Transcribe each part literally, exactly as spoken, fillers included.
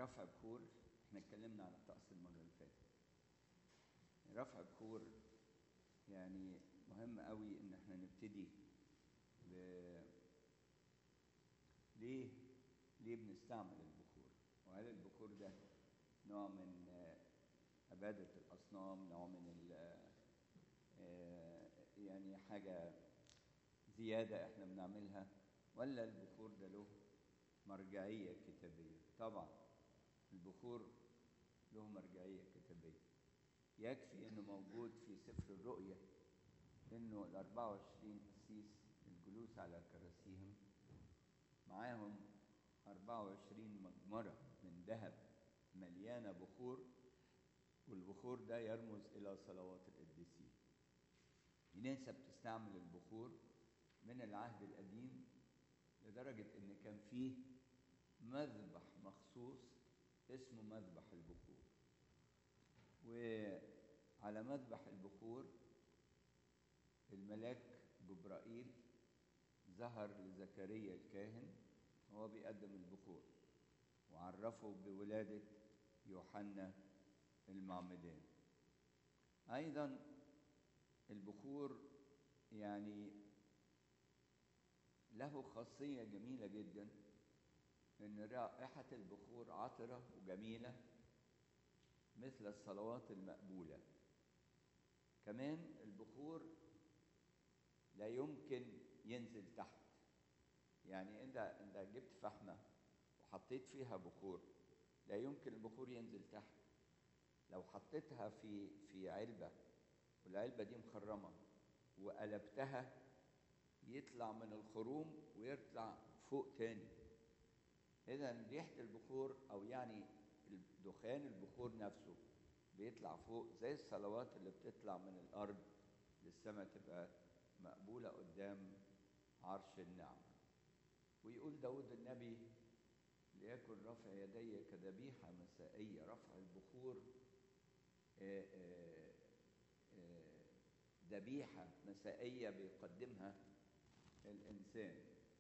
رفع بخور. احنا اتكلمنا عن الطقس المرة اللي فاتت. رفع بخور يعني مهم قوي ان احنا نبتدي ب... ليه ليه بنستعمل البخور؟ وهل البخور ده نوع من عبادة الأصنام، نوع من ال... يعني حاجة زيادة احنا بنعملها، ولا البخور ده له مرجعية كتابية؟ طبعا البخور له مرجعية كتابية. يكفي انه موجود في سفر الرؤيا انه ال أربعة وعشرين قسيس الجلوس على كراسيهم معاهم أربعة وعشرين مجمرة من ذهب مليانة بخور، والبخور ده يرمز إلى صلوات القديسين. الكنيسة بتستعمل البخور من العهد القديم لدرجة إن كان فيه مذبح مخصوص اسمه مذبح البخور. وعلى مذبح البخور الملاك جبرائيل ظهر لزكريا الكاهن وهو بيقدم البخور، وعرفه بولادة يوحنا المعمدان. أيضا البخور يعني له خاصية جميلة جدا، إن رائحة البخور عطرة وجميلة مثل الصلوات المقبولة. كمان البخور لا يمكن ينزل تحت. يعني انت انت جبت فحمه وحطيت فيها بخور، لا يمكن البخور ينزل تحت. لو حطيتها في في علبه والعلبه دي مخرمه وقلبتها، يطلع من الخروم ويطلع فوق تاني. اذا ريحه البخور او يعني دخان البخور نفسه بيطلع فوق، زي الصلوات اللي بتطلع من الارض للسماء تبقى مقبوله قدام عرش النعمه. ويقول داود النبي: ليكن رفع يدي كذبيحة مسائية. رفع البخور ذبيحة مسائية بيقدمها الإنسان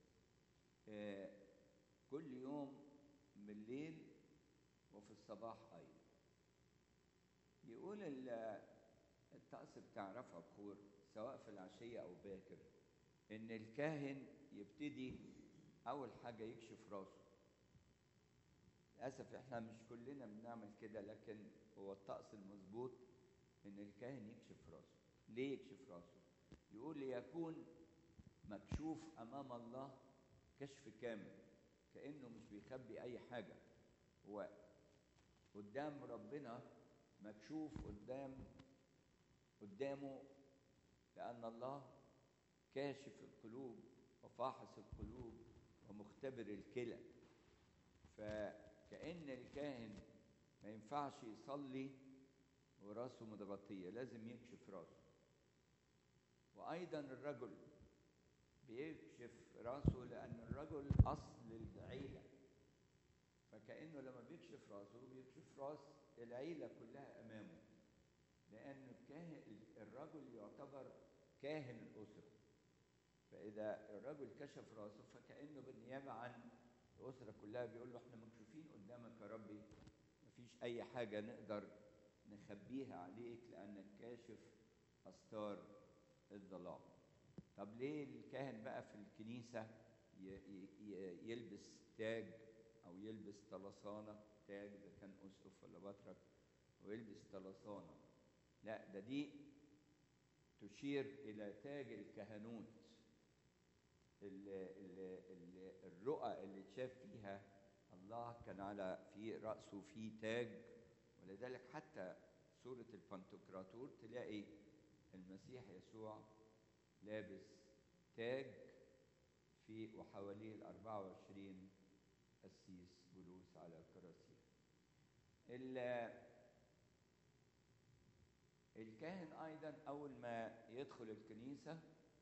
كل يوم بالليل وفي الصباح أيضا. يقول الطقس بتاع رفع بخور سواء في العشية أو باكر إن الكاهن يبتدي أول حاجة يكشف راسه. للأسف إحنا مش كلنا بنعمل كده، لكن هو الطقس المظبوط إن الكاهن يكشف راسه. ليه يكشف راسه؟ يقول ليكون مكشوف أمام الله كشف كامل، كأنه مش بيخبي أي حاجة، هو قدام ربنا مكشوف قدام قدامه، لأن الله كاشف القلوب وفاحص القلوب ومختبر الكلى. فكأن الكاهن ما ينفعش يصلي وراسه متغطية، لازم يكشف راسه. وأيضا الرجل بيكشف راسه لأن الرجل أصل العيلة، فكأنه لما بيكشف راسه بيكشف راس العيلة كلها أمامه، لأن الكاهن الرجل يعتبر كاهن الأسرة. فإذا الرجل كشف راسه فكأنه بالنيابة عن الأسرة كلها بيقول له: احنا مكشوفين قدامك يا ربي، مفيش أي حاجة نقدر نخبيها عليك لأنك كاشف أستار الظلام. طب ليه الكاهن بقى في الكنيسة يلبس تاج أو يلبس طلسانة؟ تاج إذا كان أسقف ولا بطرك، ويلبس طلسانة. لا، ده دي تشير إلى تاج الكهنوت، الرؤى اللي شاف فيها الله كان على في رأسه في تاج. ولذلك حتى سورة البنتوكراتور تلاقي المسيح يسوع لابس تاج في وحواليه الأربعة وعشرين قسيس جلوس على كراسي. الكاهن أيضا أول ما يدخل الكنيسة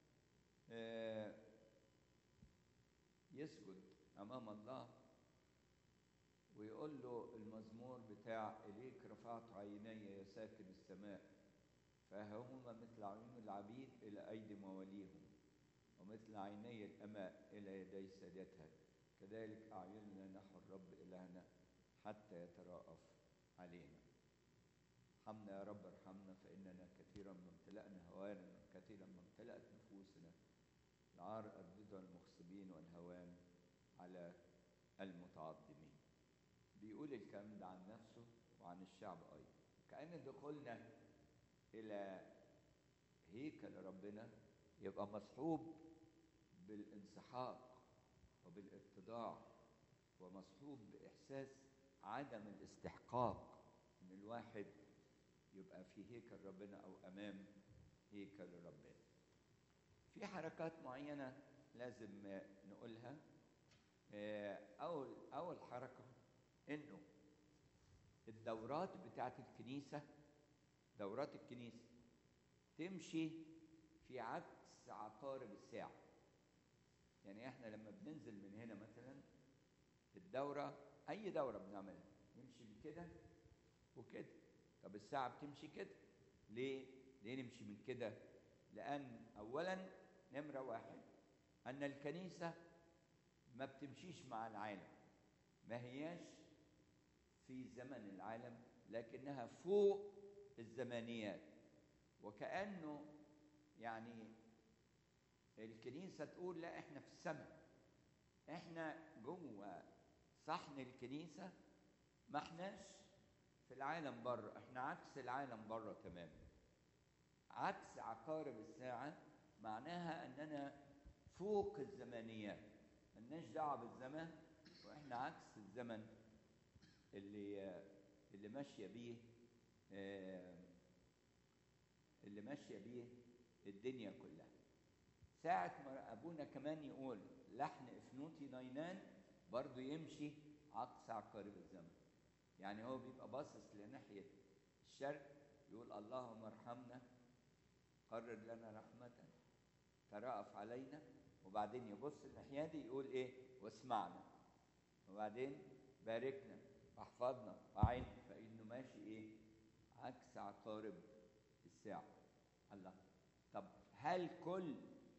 يسجد أمام الله ويقول له المزمور بتاع: إليك رفعت عيني يا ساكن السماء، فهما مثل عيون العبيد إلى أيدي مواليهم، ومثل عيني الأماء إلى يدي سادتها، كذلك أعيننا نحو الرب إلهنا حتى يتراءف علينا. ارحمنا يا رب، ارحمنا، فإننا كثيرا ما امتلأنا هوانا، كثيرا ما امتلأت نفوسنا. العار أردد المخصبين والهوان على المتعظمين. بيقول الكلام ده عن نفسه وعن الشعب أيضا. كأن دخولنا إلى هيكل ربنا يبقى مصحوب بالانسحاق وبالاتضاع، ومصحوب بإحساس عدم الاستحقاق إن الواحد يبقى في هيكل ربنا أو أمام هيكل ربنا. في حركات معينة لازم نقولها. أول أول حركة إنه الدورات بتاعت الكنيسة، دورات الكنيسة تمشي في عكس عقارب الساعة. يعني إحنا لما بننزل من هنا مثلا الدورة، أي دورة بنعملها نمشي كده وكده. طب الساعة بتمشي كده ليه؟ ليه نمشي من كده؟ لأن أولاً نمرة واحد أن الكنيسة ما بتمشيش مع العالم، ما هياش في زمن العالم، لكنها فوق الزمانيات. وكأنه يعني الكنيسة تقول لا إحنا في السماء، إحنا جوه صحن الكنيسة، ما إحناش في العالم بره، إحنا عكس العالم بره تماما. عكس عقارب الساعة معناها أننا فوق الزمانيات، ملناش دعوة بالزمن، وإحنا عكس الزمن اللي اللي ماشية بيه اللي ماشية بيه الدنيا كلها. ساعة ما أبونا كمان يقول لحن إفنوتي ناينان برضو يمشي عكس عقارب الزمن. يعني هو بيبقى باصص لناحية الشرق يقول اللهم ارحمنا، قرر لنا رحمة، ترأف علينا، وبعدين يبص الناحية دي يقول إيه؟ واسمعنا، وبعدين باركنا واحفظنا وعيننا. فإنه ماشي إيه؟ عكس عقارب الساعة. الله. طب هل كل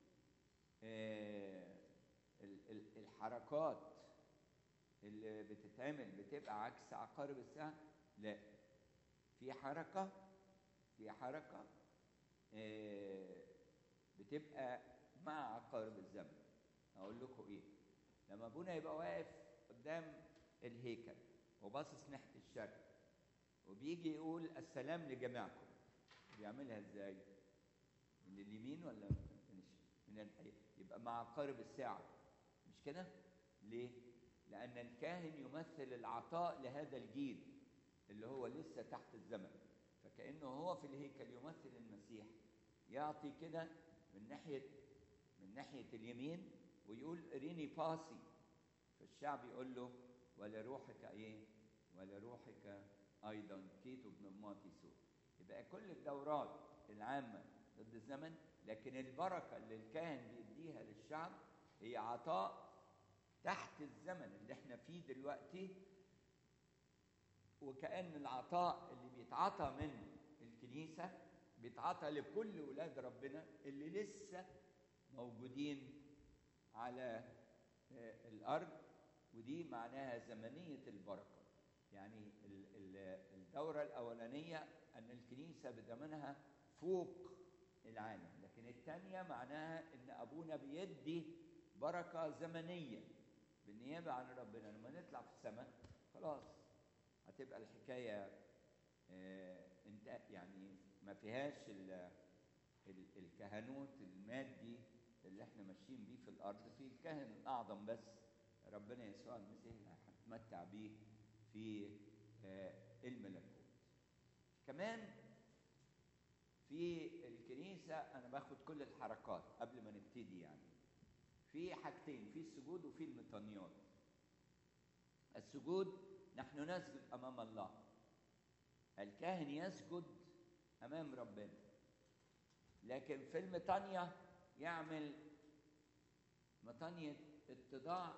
آه الحركات اللي بتتعمل بتبقى عكس عقارب الساعة؟ لا، في حركة في حركة آه بتبقى مع عقارب الزمن. أقول لكم إيه؟ لما أبونا يبقى واقف قدام الهيكل وباصص ناحية الشرق وبيجي يقول السلام لجميعكم، بيعملها إزاي؟ من اليمين ولا من الحي؟ يبقى مع عقارب الساعة، مش كده؟ ليه؟ لأن الكاهن يمثل العطاء لهذا الجيل اللي هو لسه تحت الزمن، فكأنه هو في الهيكل يمثل المسيح، يعطي كده من ناحية من ناحية اليمين ويقول ريني باسي، فالشعب يقول له ولروحك ايه؟ ولروحك ايضا كيتو بنماتي سو. يبقى كل الدورات العامة ضد الزمن، لكن البركة اللي الكاهن بيديها للشعب هي عطاء تحت الزمن اللي احنا فيه دلوقتي. وكأن العطاء اللي بيتعطى من الكنيسة بيتعطى لكل ولاد ربنا اللي لسه موجودين على الأرض، ودي معناها زمنية البركة. يعني الدورة الأولانية أن الكنيسة بزمنها فوق العالم، لكن الثانية معناها أن أبونا بيدي بركة زمنية بالنيابة عن ربنا. لما نطلع في السماء خلاص هتبقى الحكاية آه انت يعني ما فيهاش ال ال الكهنوت المادي اللي احنا ماشيين بيه في الارض. في الكاهن الاعظم بس ربنا يسوع المسيح اللي هنتمتع بيه في آه الملكوت. كمان في الكنيسة انا باخد كل الحركات قبل ما نبتدي. يعني في حاجتين، في السجود وفي المطانيات. السجود نحن نسجد امام الله، الكاهن يسجد امام ربنا، لكن في المطانية يعمل مطانية اتضاع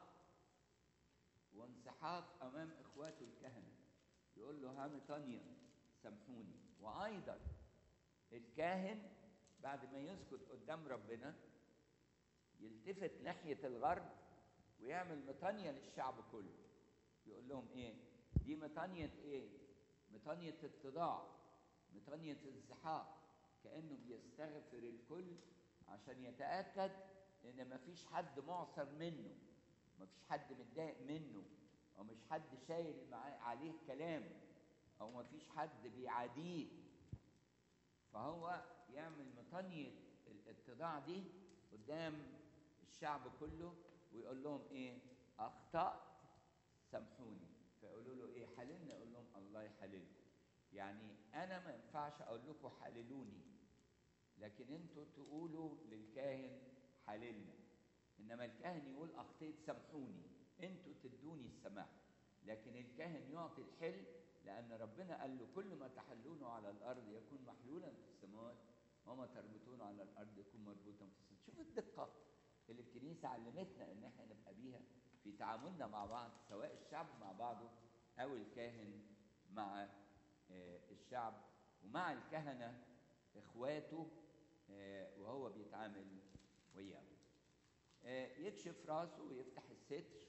وانسحاق امام اخواته الكهنة، يقول له ها مطانية سامحوني. وايضا الكاهن بعد ما يسجد قدام ربنا يلتفت ناحية الغرب ويعمل مطانية للشعب كله، يقول لهم ايه؟ دي مطانية ايه؟ مطانية اتضاع، مطانية انسحاق، كأنه بيستغفر الكل عشان يتأكد ان مفيش حد معصر منه، مفيش حد متضايق منه، او مش حد شايل معاه عليه كلام، او مفيش حد بيعاديه. فهو يعمل مطانية الاتضاع دي قدام الشعب كله، ويقول لهم ايه؟ اخطأت سامحوني. فيقولوا له ايه؟ حللنا. يقول لهم الله يحللكم. يعني انا ما ينفعش اقول لكم حللوني، لكن انتوا تقولوا للكاهن حللنا. انما الكاهن يقول اخطيت سامحوني، انتوا تدوني السماح، لكن الكاهن يعطي الحل، لان ربنا قال له كل ما تحلونه على الارض يكون محلولا في السماوات، وما تربطونه على الارض يكون مربوطا في السماوات. شوف الدقه اللي الكنيسه علمتنا ان احنا نبقى بيها في تعاملنا مع بعض، سواء الشعب مع بعضه او الكاهن مع الشعب، ومع الكهنه اخواته وهو بيتعامل وياهم. يكشف راسه ويفتح الستر،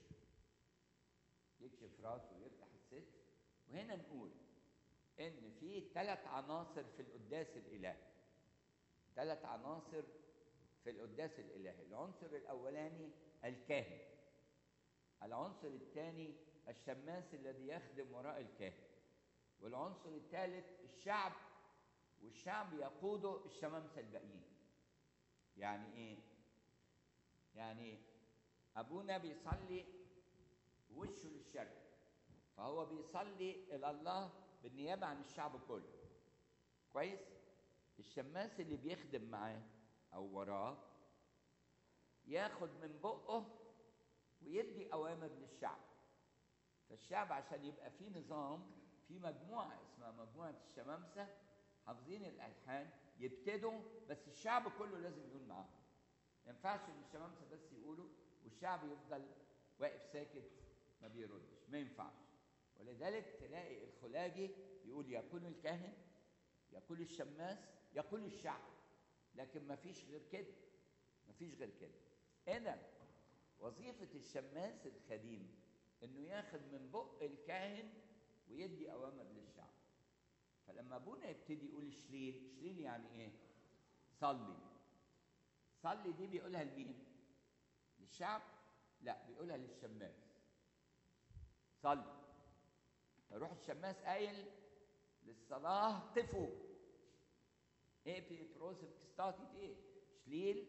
يكشف راسه ويفتح الستر. وهنا نقول ان في ثلاث عناصر في القداس الالهي، ثلاث عناصر في القداس الالهي. العنصر الاولاني الكاهن، العنصر الثاني الشماس الذي يخدم وراء الكاهن، والعنصر الثالث الشعب، والشعب يقوده الشمامسه الباقيين. يعني ايه؟ يعني ابونا بيصلي وشه للشرق، فهو بيصلي الى الله بالنيابه عن الشعب كله. كويس؟ الشماس اللي بيخدم معاه او وراه ياخد من بقه ويدي اوامر للشعب. فالشعب عشان يبقى فيه نظام، في مجموعه اسمها مجموعه الشمامسه حافظين الالحان، يبتدوا، بس الشعب كله لازم يقول معاهم. ما ينفعش ان الشمامسه بس يقولوا والشعب يفضل واقف ساكت ما بيردش، ما ينفعش. ولذلك تلاقي الخلاجي يقول يقول الكاهن، يقول الشماس، يقول الشعب، لكن ما فيش غير كده، ما فيش غير كده. إذن وظيفة الشماس الخديم إنه ياخد من بق الكاهن ويدي أوامر للشعب. فلما أبونا يبتدي يقول شليل، شليل يعني إيه؟ صلي. صلي دي بيقولها لمين؟ للشعب؟ لا، بيقولها للشماس. صلي. فيروح الشماس قايل للصلاة قفوا. ايه بيتروسف كستاتي ايه؟ شليل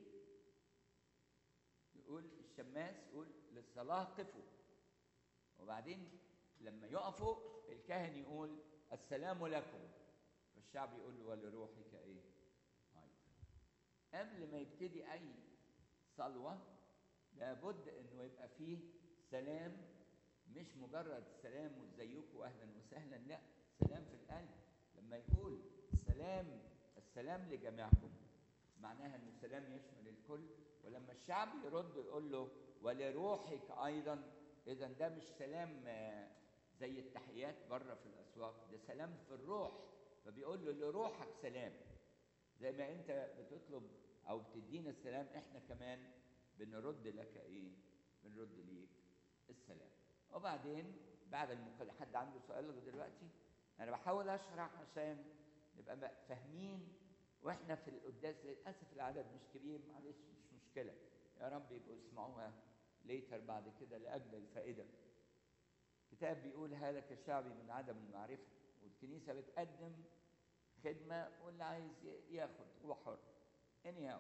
يقول الشماس يقول للصلاة قفوا. وبعدين لما يقفوا الكاهن يقول السلام لكم، فالشعب يقول له ولروحك ايه؟ أيضا. قبل ما يبتدي أي صلوة لابد إنه يبقى فيه سلام، مش مجرد سلام وازيكم واهلا وسهلا، لا، سلام في القلب. لما يقول سلام السلام لجميعكم معناها انه سلام يشمل الكل. ولما الشعب يرد يقول له ولروحك ايضا، اذا ده مش سلام زي التحيات بره في الاسواق، ده سلام في الروح. فبيقول له لروحك سلام، زي ما انت بتطلب او بتدينا السلام احنا كمان بنرد لك ايه؟ بنرد ليك السلام. وبعدين بعد المقدمة، حد عنده سؤال لغايه دلوقتي؟ انا بحاول اشرح عشان نبقى فاهمين. واحنا في القداس للاسف العدد مش كبير، معلش مش مشكله، يا رب يبقوا يسمعوها ليتر بعد كده لاجل الفائده. الكتاب بيقول هلك شعبي من عدم المعرفه، والكنيسه بتقدم خدمه واللي عايز ياخد هو حر. anyhow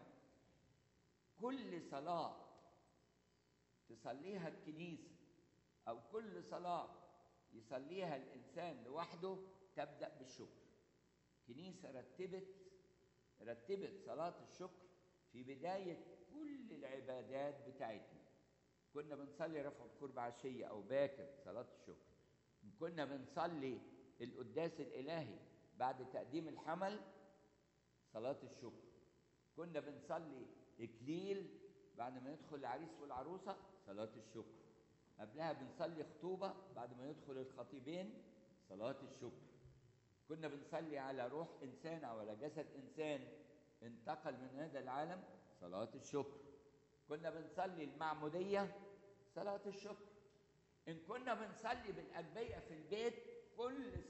كل صلاه تصليها الكنيسه أو كل صلاة يصليها الإنسان لوحده تبدأ بالشكر. كنيسة رتبت رتبت صلاة الشكر في بداية كل العبادات بتاعتنا. كنا بنصلي رفع القرب عشية أو باكر صلاة الشكر. كنا بنصلي القداس الإلهي بعد تقديم الحمل صلاة الشكر. كنا بنصلي إكليل بعد ما يدخل العريس والعروسة صلاة الشكر. قبلها بنصلي خطوبة بعد ما يدخل الخطيبين صلاة الشكر. كنا بنصلي على روح إنسان أو على جسد إنسان انتقل من هذا العالم صلاة الشكر. كنا بنصلي المعمودية صلاة الشكر. إن كنا بنصلي بالأجبية في البيت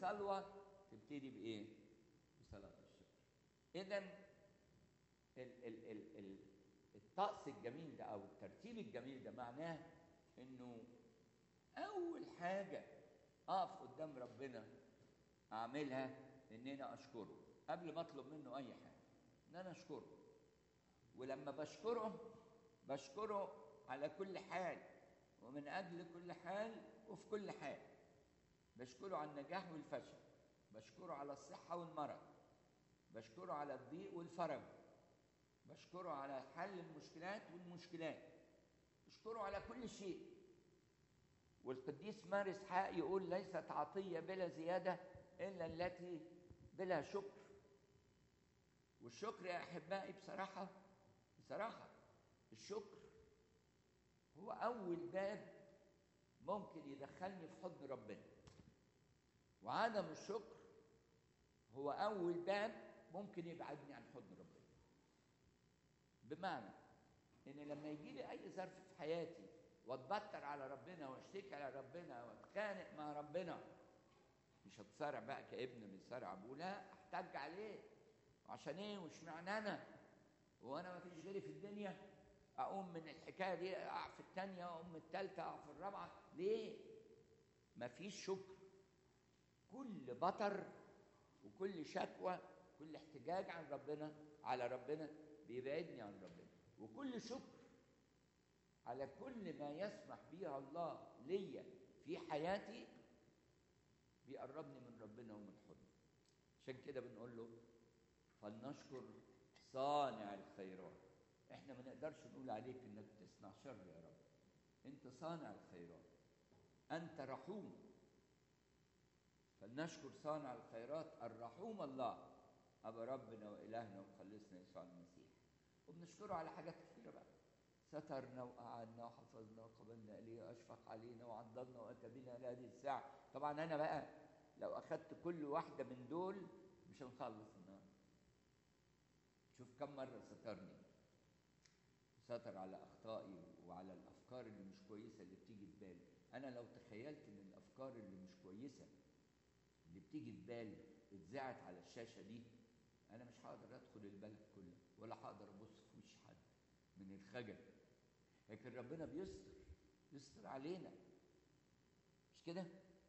صلوة تبتدي بإيه؟ بصلاة الشكر. إذا ال ال ال ال الطقس الجميل ده أو الترتيب الجميل ده معناه إنه أول حاجة أقف قدام ربنا أعملها إن أنا أشكره قبل ما أطلب منه أي حاجة، إن أنا أشكره. ولما بشكره بشكره على كل حال ومن أجل كل حال وفي كل حال. بشكره على النجاح والفشل، بشكره على الصحة والمرض، بشكره على الضيق والفرج، بشكره على حل المشكلات والمشكلات، بشكره على كل شيء. والقديس ماري إسحاق يقول ليست عطية بلا زيادة إلا التي بلا شكر. والشكر يا أحبائي بصراحة بصراحة الشكر هو أول باب ممكن يدخلني في حضن ربنا، وعدم الشكر هو أول باب ممكن يبعدني عن حضن ربنا. بمعنى إن لما يجي لي أي ظرف في حياتي واتبطر على ربنا واشتكي على ربنا واتخانق مع ربنا، مش هتصارع بقى كابن بيصارع ابوه، لا، احتج عليه. وعشان ايه؟ واشمعنى انا؟ وانا ما فيش غيري في الدنيا؟ اقوم من الحكايه دي اقع في الثانيه، اقوم من الثالثه اقع في الرابعه، ليه؟ ما فيش شكر. كل بطر وكل شكوى، كل احتجاج عن ربنا على ربنا بيبعدني عن ربنا، وكل شكر على كل ما يسمح به الله ليا في حياتي بيقربني من ربنا ومن حضنه. عشان كده بنقول له فلنشكر صانع الخيرات. احنا ما نقدرش نقول عليك انك تصنع شر يا رب، انت صانع الخيرات، انت رحوم. فلنشكر صانع الخيرات الرحوم الله ابا ربنا والهنا ومخلصنا يسوع المسيح. وبنشكره على حاجات كثيره بقى، سترنا وقعدنا وحفظنا وقبلنا اليه واشفق علينا وعضدنا واتى بنا لهذه الساعه. طبعا انا بقى لو اخذت كل واحده من دول مش هنخلص النهارده. شوف كم مره سترني، ستر على اخطائي وعلى الافكار اللي مش كويسه اللي بتيجي في بالي. انا لو تخيلت ان الافكار اللي مش كويسه اللي بتيجي في بالي اتذاعت على الشاشه دي، انا مش هقدر ادخل البلد كلها ولا هقدر ابص في وش حد من الخجل. لكن ربنا بيستر يستر علينا، مش كده؟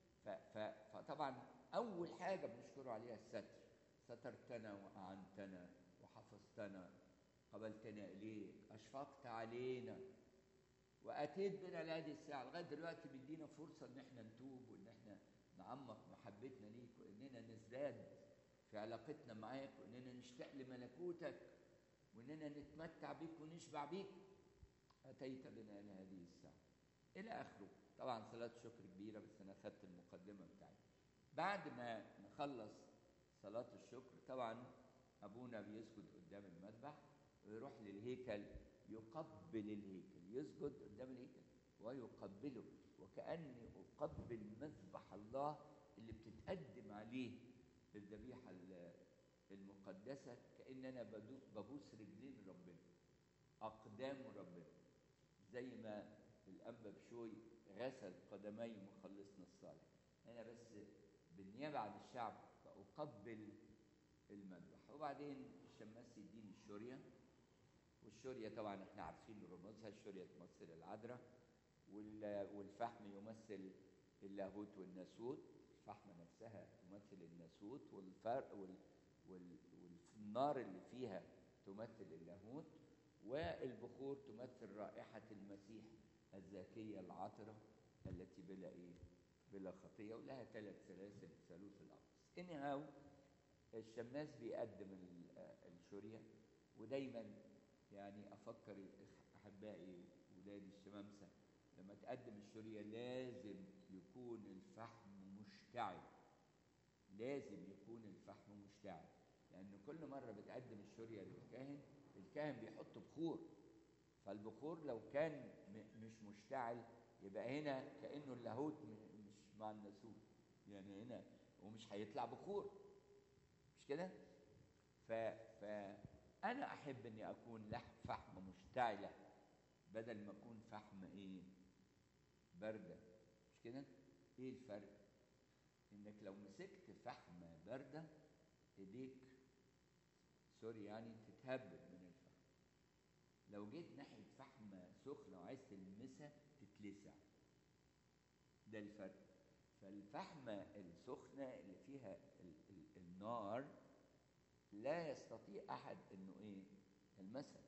فطبعا اول حاجه بنشكره عليها الستر. سترتنا واعنتنا وحفظتنا، قبلتنا اليك، اشفقت علينا واتيت بنا لهذه الساعه. لغايه دلوقتي بيدينا فرصه ان احنا نتوب وان احنا نعمق محبتنا ليك واننا نزداد في علاقتنا معاك واننا نشتاق لملكوتك واننا نتمتع بيك ونشبع بيك. اتيت بنا لهذه الساعه الى اخره. طبعا صلاه شكر كبيره، بس انا اخذت المقدمه بتاعتي. بعد ما نخلص صلاه الشكر طبعا ابونا بيسجد قدام المذبح ويروح للهيكل يقبل الهيكل، يسجد قدام الهيكل ويقبله، وكأني أقبل مذبح الله اللي بتتقدم عليه الذبيحة المقدسة، كأن أنا ببوس رجلين ربنا، أقدام ربنا، زي ما الأنبا بشوي غسل قدمي مخلصنا الصالح. أنا بس بالنيابة عن الشعب بأقبل المذبح. وبعدين الشماس يديني الشورية، والشورية طبعا احنا عارفين رموزها. الشورية تمثل العذراء، والفحم يمثل اللاهوت والناسوت، الفحمة نفسها تمثل الناسوت، والفرق وال... وال... والنار اللي فيها تمثل اللاهوت، والبخور تمثل رائحة المسيح الزاكية العطرة التي بلا ايه؟ بلا خطية، ولها ثلاث سلاسل ثالوث الأقدس. انهاو الشماس بيقدم الشورية، ودايما يعني افكر احبائي ولادي الشمامسه لما تقدم الشوريه لازم يكون الفحم مشتعل، لازم يكون الفحم مشتعل، لان كل مره بتقدم الشوريه للكاهن الكاهن بيحط بخور، فالبخور لو كان مش مشتعل يبقى هنا كانه اللاهوت مش مع الناسوت، يعني هنا ومش هيطلع بخور، مش كده؟ ف ف أنا أحب إني أكون لحم فحم مشتعلة بدل ما أكون فحم إيه؟ باردة، مش كده؟ إيه الفرق؟ إنك انك لو مسكت فحمه بارده ايديك سوري يعني تتهبب من الفحم. لو جيت ناحيه فحمه سخنه وعايز تلمسها تتلسع. ده الفرق. فالفحمه السخنه اللي فيها ال ال النار لا يستطيع احد انه ايه يلمسها.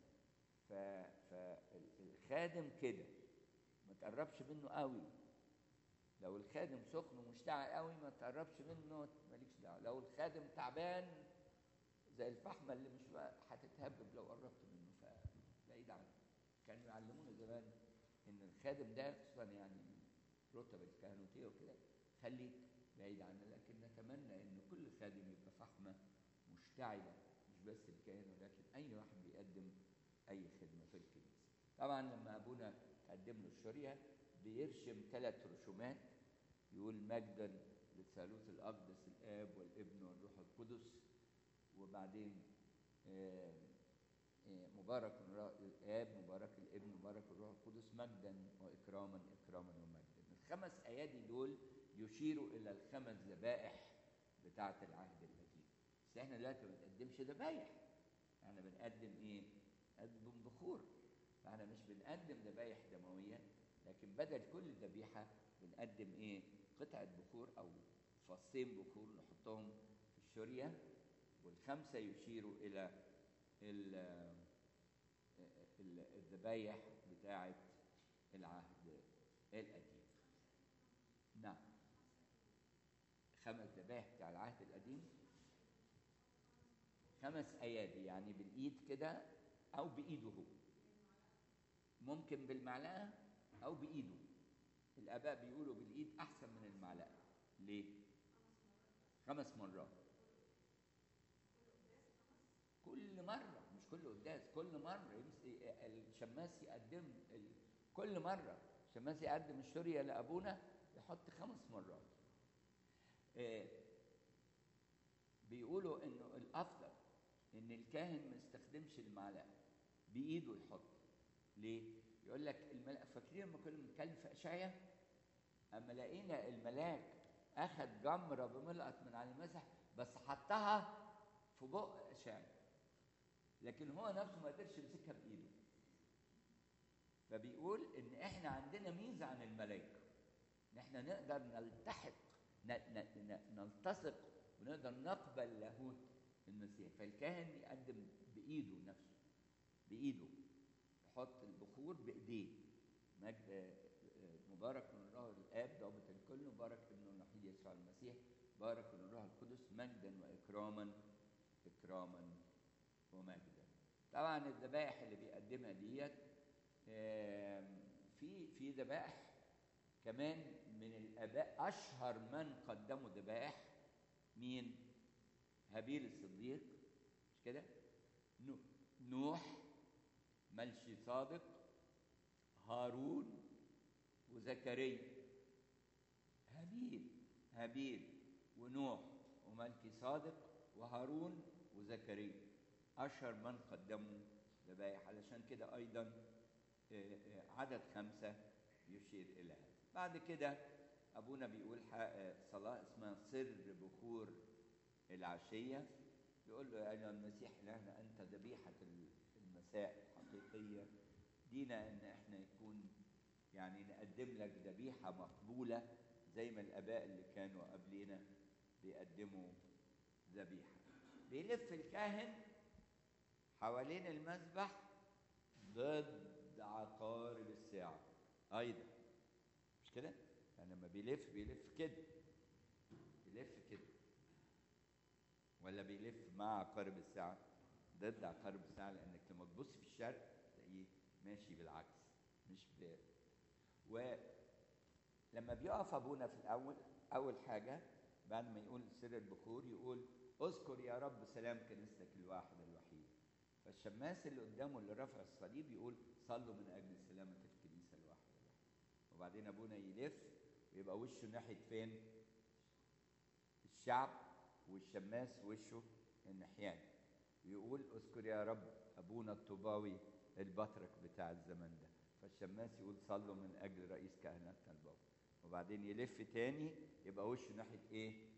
فالخادم كده ما تقربش منه قوي. لو الخادم سخن ومشتعل قوي ما تقربش منه، مالكش دعوه. لو الخادم تعبان زي الفحمه اللي مش هتتهبب لو قربت منه، فبعيد عنه. كانوا يعلمونا زمان ان الخادم ده خصوصا يعني رتب الكهنوتيه وكده خليك بعيد عنه. لكن نتمنى ان كل خادم يبقى فحمه مشتعله، مش بس الكاهن ولكن اي واحد بيقدم اي خدمه في الكنيسه. طبعا لما ابونا قدم له الشريعه بيرشم ثلاث رسومات، يقول مجدا للثالوث الاقدس الاب والابن والروح القدس، وبعدين آه آه مبارك الاب مبارك الابن مبارك الروح القدس مجدا واكراما اكراما ومجدا. الخمس ايادي دول يشيروا الى الخمس ذبائح بتاعه العهد القديم. بس احنا دلوقتي ما بنقدمش ذبايح، احنا بنقدم ايه؟ بنقدم بخور. فاحنا مش بنقدم ذبايح دمويه، لكن بدل كل ذبيحه بنقدم ايه؟ قطعه بخور او فصين بخور نحطهم في الشريه. والخمسه يشيروا الى الذبايح بتاعه العهد القديم. نعم، خمس ذبايح بتاع العهد القديم، خمس ايادي يعني بالايد كده او بايده هو، ممكن بالمعلقه او بايده. الاباء بيقولوا بالايد احسن من المعلقه. ليه؟ خمس مرات كل مره، مش كل قداس، كل مره الشماس يقدم ال... كل مره الشماس يقدم الشريه لابونا يحط خمس مرات. آه بيقولوا انه الافضل ان الكاهن ما يستخدمش المعلقه، بايده يحط. ليه؟ يقول لك الملاك، فاكرين لما كنا بنتكلم في اشعياء اما لقينا الملاك اخذ جمره بملقط من على المسح بس حطها في بق اشعياء، لكن هو نفسه ما قدرش يمسكها بايده. فبيقول ان احنا عندنا ميزه عن الملائكه، ان احنا نقدر نلتحق نلتصق ونقدر نقبل لاهوت المسيح. فالكاهن يقدم بايده نفسه، بايده يحط البخور بايديه. مجد مبارك من الروح الاب ضابط الكل، مبارك ابن الوحيد يسوع المسيح، بارك من الروح القدس مجدا واكراما اكراما ومجدا. طبعا الذبائح اللي بيقدمها ديت في في ذبائح كمان من الاباء. اشهر من قدموا ذبائح مين؟ هابيل الصديق، مش كده؟ نوح، ملشي صادق، هارون وزكريا. هابيل هابيل ونوح وملكي صادق وهارون وزكريا اشهر من قدموا ذبائح. علشان كده ايضا عدد خمسه يشير الى هذا. بعد كده ابونا بيقول صلاه اسمها سر بخور العشيه. يقول له يا المسيح لنا انت ذبيحه المساء الحقيقيه، دينا ان احنا يكون يعني نقدم لك ذبيحه مقبوله زي ما الاباء اللي كانوا قبلنا بيقدموا ذبيحه. بيلف الكاهن حوالين المذبح ضد عقارب الساعه ايضا، مش كده؟ يعني لما بيلف بيلف كده، بيلف كده، ولا بيلف مع عقارب الساعه؟ ضد عقارب الساعه، لانك لما تبص في الشرق تلاقيه ماشي بالعكس، مش ب... ولما بيقف ابونا في الاول، اول حاجه بعد ما يقول سر البخور يقول اذكر يا رب سلام كنيستك الواحده الوحيده. فالشماس اللي قدامه اللي رافع الصليب يقول صلوا من اجل سلامه الكنيسه الواحده الوحيده. وبعدين ابونا يلف ويبقى وشه ناحيه فين؟ الشعب، والشماس وشه الناحيان، ويقول اذكر يا رب ابونا الطوباوي البطرك بتاع الزمن ده. فالشماس يقول صلوا من اجل رئيس كهنتنا البابا. وبعدين يلف تاني يبقى وشه ناحيه ايه؟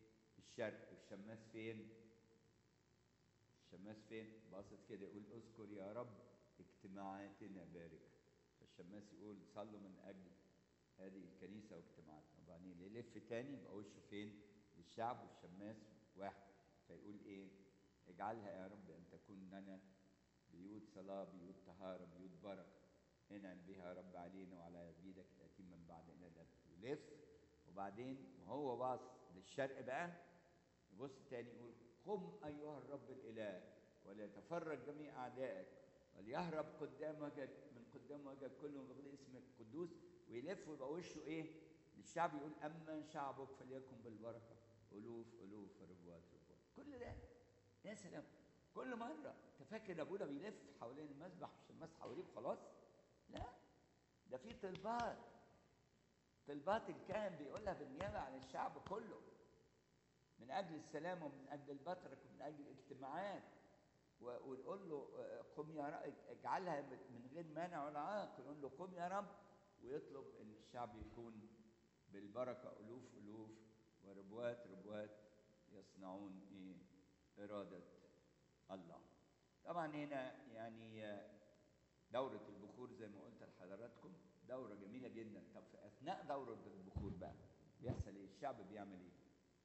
الشرق، والشماس فين؟ الشماس فين؟ باصص كده يقول اذكر يا رب اجتماعاتنا بارك. فالشماس يقول صلوا من اجل هذه الكنيسه واجتماعاتنا. وبعدين يلف تاني يبقى وشه فين؟ للشعب، والشماس واحد. فيقول ايه؟ اجعلها يا رب ان تكون لنا بيوت صلاه، بيوت طهاره، بيوت بركه، انعم بها يا رب علينا وعلى عبيدك الاتيم من بعد الى الابد. يلف وبعدين وهو باص للشرق بقى يبص تاني يقول قم ايها الرب الاله وليتفرج جميع اعدائك وليهرب قدام وجهك من قدام وجهك كلهم بغض اسمك القدوس. ويلف ويبقى وشه ايه؟ للشعب يقول اما شعبك فليكن بالبركه الوف الوف ربوات ربوات. كل ده يا سلام. كل مره انت فاكر ابونا بيلف حوالين المسبح والشماس حواليه خلاص؟ لا، ده في طلبات، طلبات الكاهن بيقولها بالنيابه عن الشعب كله، من اجل السلام ومن اجل البطرك ومن اجل الاجتماعات. ونقول له قم يا رب، اجعلها من غير مانع ولا عائق. نقول له قم يا رب، ويطلب ان الشعب يكون بالبركه الوف الوف وربوات ربوات يصنعون ايه؟ اراده الله. طبعا هنا يعني دوره البخور زي ما قلت لحضراتكم دوره جميله جدا. طب في اثناء دوره البخور بقى بيحصل ايه؟ الشعب بيعمل ايه؟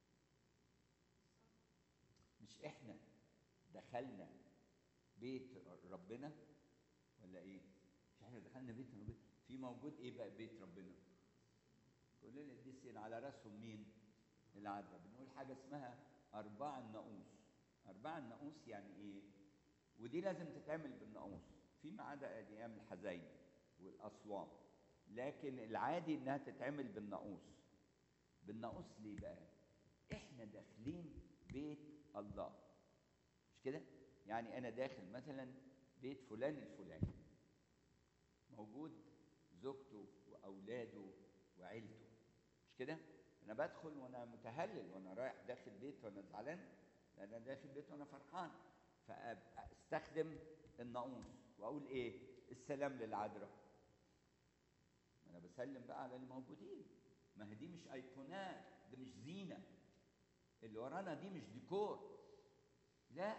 مش احنا دخلنا بيت ربنا ولا ايه؟ مش احنا دخلنا بيت ربنا؟ في موجود ايه بقى بيت ربنا؟ كل القديسين على راسهم مين؟ العذراء. بنقول حاجه اسمها ارباع الناقوس. ارباع الناقوس يعني ايه؟ ودي لازم تتعمل بالناقوس فيما عدا ايام الحزين والاصوام، لكن العادي انها تتعمل بالناقوس. بالناقوس ليه بقى؟ احنا داخلين بيت الله، مش كده؟ يعني انا داخل مثلا بيت فلان الفلاني، موجود زوجته واولاده وعيلته، مش كده؟ انا بدخل وانا متهلل وانا رايح داخل بيت وانا زعلان، لان انا داخل بيت وانا فرحان. فاستخدم الناقوس واقول ايه؟ السلام للعذراء. انا بسلم بقى على الموجودين. ما هي دي مش ايقونات، ده مش زينه، اللي ورانا دي مش ديكور، لا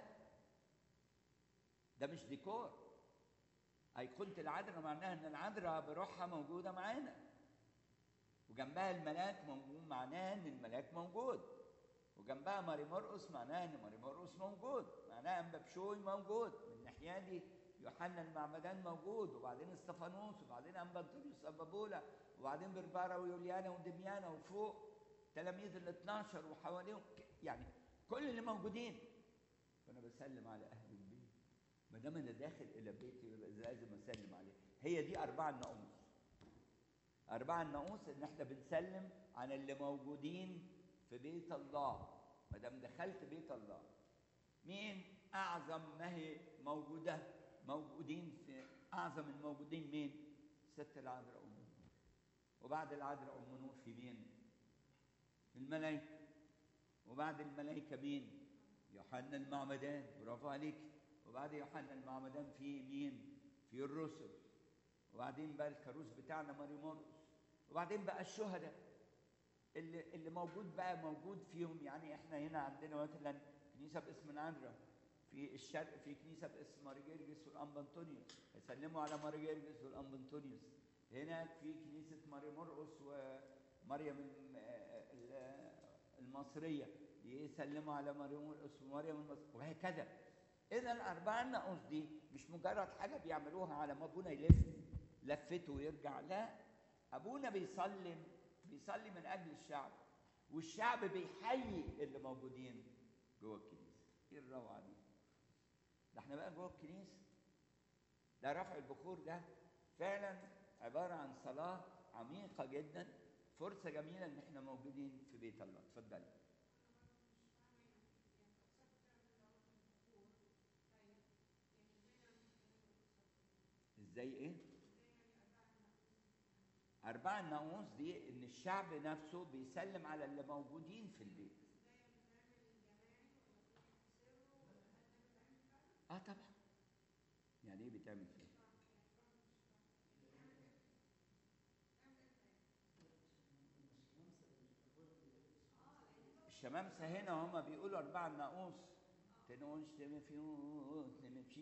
ده مش ديكور. أيقونة العذراء معناها إن العذراء بروحها موجودة معانا، وجنبها الملاك موجود معناها إن الملاك موجود، وجنبها ماري مرقس معناها إن ماري مرقس موجود، معناها أنبا بشوي موجود، من الناحية دي يوحنا المعمدان موجود، وبعدين استفانوس، وبعدين أنبا أنطونيوس أبا بولا، وبعدين بربارا ويوليانا ودميانا، وفوق تلاميذ ال اتناشر وحواليهم، يعني كل اللي موجودين. فأنا بسلم على أهل البيت. ما دام انا داخل الى بيتي يبقى لازم اسلم عليه. هي دي ارباع الناقوس. ارباع الناقوس ان احنا بنسلم على اللي موجودين في بيت الله. ما دام دخلت بيت الله، مين اعظم ما هي موجوده؟ موجودين في اعظم الموجودين مين؟ ست العذراء ام نور. وبعد العذراء ام نور في مين؟ الملائكه. وبعد الملائكه مين؟ يوحنا المعمدان. برافو عليك. وبعد يوحنا المعمدان في مين؟ في الرسل. وبعدين بقى الكاروس بتاعنا ماري مرقس. وبعدين بقى الشهداء اللي اللي موجود بقى موجود فيهم. يعني احنا هنا عندنا مثلا كنيسه باسم العذراء، في الشرق في كنيسه باسم ماري جرجس والانبا انطونيوس، يسلموا على ماري جرجس والانبا انطونيوس. هناك في كنيسه ماري مرقس ومريم المصريه، يسلموا على ماري مرقس ومريم المصريه، وهكذا. إذا الأرباع الناقوس دي مش مجرد حاجة بيعملوها على ما أبونا يلف لفته ويرجع، لا، أبونا بيصلي بيصلي من أجل الشعب، والشعب بيحيي اللي موجودين جوه الكنيسة. إيه الروعة دي؟ ده إحنا بقى جوه الكنيسة. ده رفع البخور ده فعلا عبارة عن صلاة عميقة جدا، فرصة جميلة إن إحنا موجودين في بيت الله. اتفضلي. ازاي ايه؟ أرباع الناقوس دي إن الشعب نفسه بيسلم على اللي موجودين في البيت. آه طبعا. يعني إيه بتعمل فيه؟ الشمامسة هنا هما بيقولوا أربعة الناقوس. تنونش تمفيوت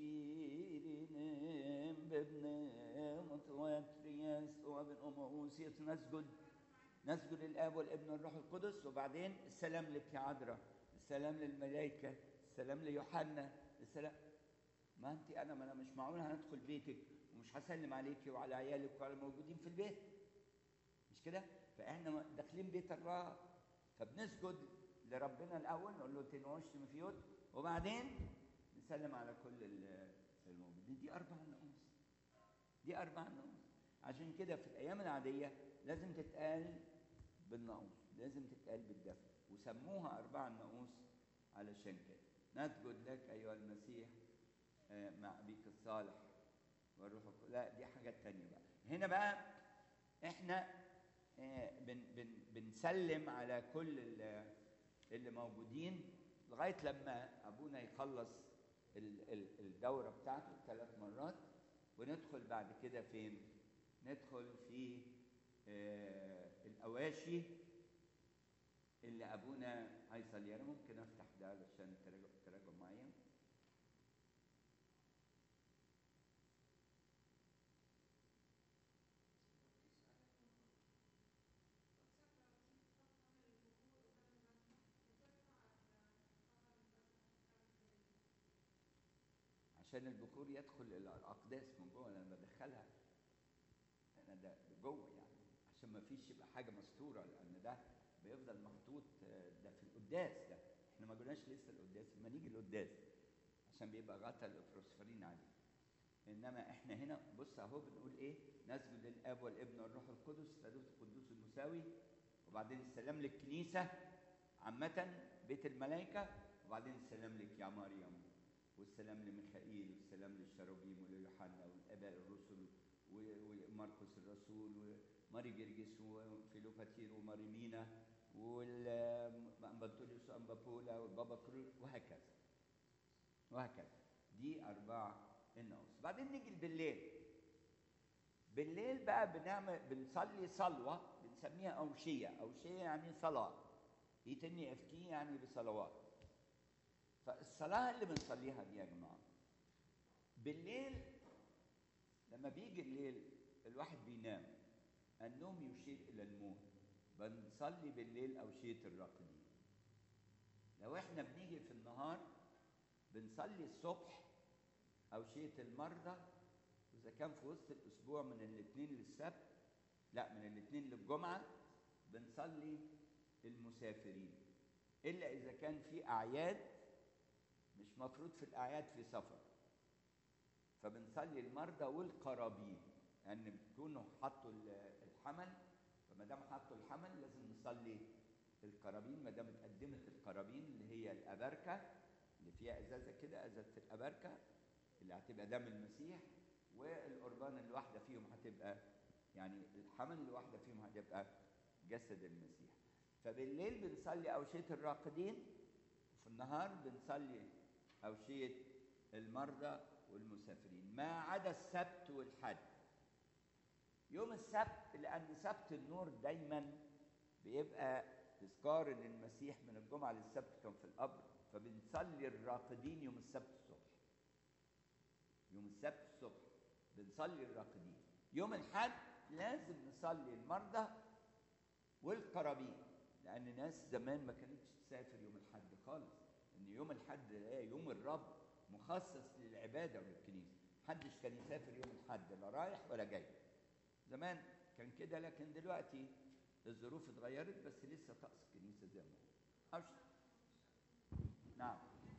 نمشيرين بابن متواترياس وابن أموسيس نسجد نسجد للآب والابن والروح القدس. وبعدين السلام لك يا عذراء، السلام للملائكة، السلام ليوحنا، السلام. ما انت انا ما انا مش معقول هندخل بيتك ومش هسلم عليكي وعلى عيالك وعلى الموجودين في البيت، مش كده؟ فاحنا داخلين بيت الرب، فبنسجد لربنا الاول نقول له تنوش تمفيوت، وبعدين نسلم على كل الموجودين. دي اربع نقوص، دي اربع نقوص. عشان كده في الايام العاديه لازم تتقال بالنقوص، لازم تتقال بالدفع، وسموها اربع نقوص علشان كده. نسجد لك ايها المسيح مع أبيك الصالح والروح القدس. لا دي حاجة تانية بقى. هنا بقى احنا بن بن بنسلم على كل اللي موجودين لغاية لما أبونا يخلص الدورة بتاعته ثلاث مرات، وندخل بعد كده فين؟ ندخل في الأواشي اللي أبونا هيصلي. أنا ممكن أفتح ده علشان تراجعوا معايا. عشان البخور يدخل الى الاقداس من جوه، انا بدخلها انا ده جوه يعني، عشان ما فيش يبقى حاجه مستوره، لان ده بيفضل محطوط ده في القداس. ده احنا ما قلناش لسه القداس، لما نيجي القداس عشان بيبقى غطا البروسفرين عليه. انما احنا هنا بص اهو بنقول ايه؟ نسجد للاب والابن والروح القدس ثالوث القدوس المساوي، وبعدين السلام للكنيسه عامه بيت الملائكه، وبعدين السلام لك يا مريم، والسلام لميخائيل، والسلام للشروبيم وليوحنا والاباء الرسل وماركوس الرسول وماري جرجس وفيلوفاتير وماري مينا والأنبطوليوس وأنبابولا والبابا كرول وهكذا وهكذا. دي أربع النقوص. بعدين نيجي بالليل. بالليل بقى بنعمل بنصلي صلوة بنسميها أوشية. أوشية يعني صلاة، يتني أفتي يعني بصلوات. فالصلاة اللي بنصليها دي يا جماعة بالليل، لما بيجي الليل الواحد بينام، النوم يشير إلى الموت، بنصلي بالليل أوشية الراقدين. لو احنا بنيجي في النهار بنصلي الصبح أوشية المرضى، وإذا كان في وسط الأسبوع من الاثنين للسبت، لا من الاثنين للجمعة بنصلي المسافرين، إلا إذا كان في أعياد مش مفروض في الأعياد في سفر، فبنصلي المرضى والقرابين، لأن يعني بيكونوا حطوا الحمل، فما دام حطوا الحمل لازم نصلي القرابين. ما دام اتقدمت القرابين اللي هي الأبركة اللي فيها إزازة كده، إزازة الأبركة اللي هتبقى دم المسيح، والقربان الواحدة فيهم هتبقى يعني الحمل الواحدة فيهم هتبقى جسد المسيح. فبالليل بنصلي أوشية الراقدين، وفي النهار بنصلي أوشية المرضى والمسافرين، ما عدا السبت والحد. يوم السبت لأن سبت النور دايما بيبقى تذكار إن المسيح من الجمعة للسبت كان في القبر، فبنصلي الراقدين يوم السبت الصبح. يوم السبت الصبح بنصلي الراقدين. يوم الحد لازم نصلي المرضى والقرابين، لأن ناس زمان ما كانتش تسافر يوم الحد خالص، إن يوم الحد يوم الرب مخصص للعبادة وللكنيسة، محدش كان يسافر يوم الحد لا رايح ولا جاي. زمان كان كده، لكن دلوقتي الظروف اتغيرت، بس لسه طقس الكنيسة زي ما هو. نعم.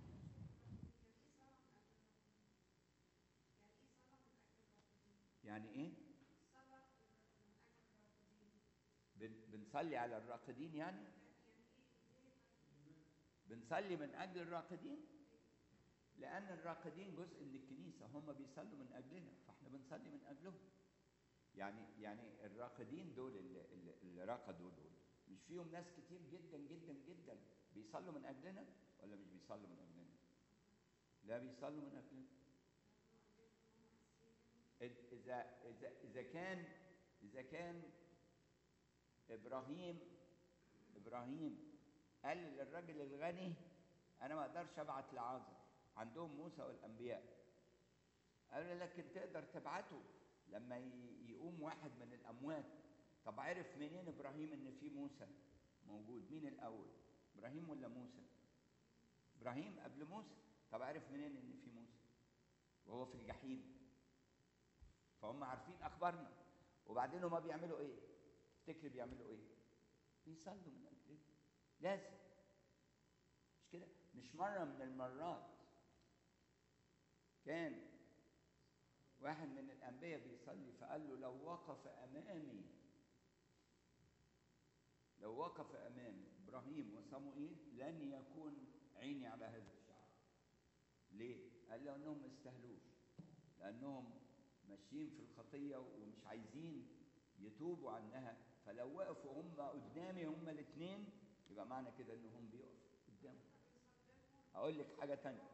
يعني ايه؟ بنصلي على الراقدين يعني؟ بنصلي من أجل الراقدين، لأن الراقدين جزء من الكنيسة، هم بيصلوا من أجلنا، فإحنا بنصلي من أجلهم. يعني يعني الراقدين دول اللي, اللي راقدوا دول مش فيهم ناس كتير جدا جدا جدا بيصلوا من أجلنا ولا مش بيصلوا من أجلنا؟ لا بيصلوا من أجلنا. إذا إذا إذا كان إذا كان إبراهيم إبراهيم قال للراجل الغني انا ما اقدرش ابعت لعازر، عندهم موسى والانبياء. قال له لكن تقدر تبعته لما يقوم واحد من الاموات. طب عرف منين ابراهيم ان في موسى موجود؟ مين الاول، ابراهيم ولا موسى؟ ابراهيم قبل موسى. طب عرف منين ان في موسى وهو في الجحيم؟ فهم عارفين اخبارنا. وبعدين هما بيعملوا ايه؟ تفتكر بيعملوا ايه؟ بيصلوا من اجلنا. لازم، مش كده؟ مش مره من المرات كان واحد من الانبياء بيصلي فقال له لو وقف امامي لو وقف امامي ابراهيم وصموئيل لن يكون عيني على هذا الشعب. ليه؟ قال له انهم ما يستاهلوش، لانهم ماشيين في الخطيه ومش عايزين يتوبوا عنها. فلو وقفوا هم قدامي هم الاثنين يبقى معنى كده انهم بيقفوا قدامي. اقول لك حاجه ثانيه،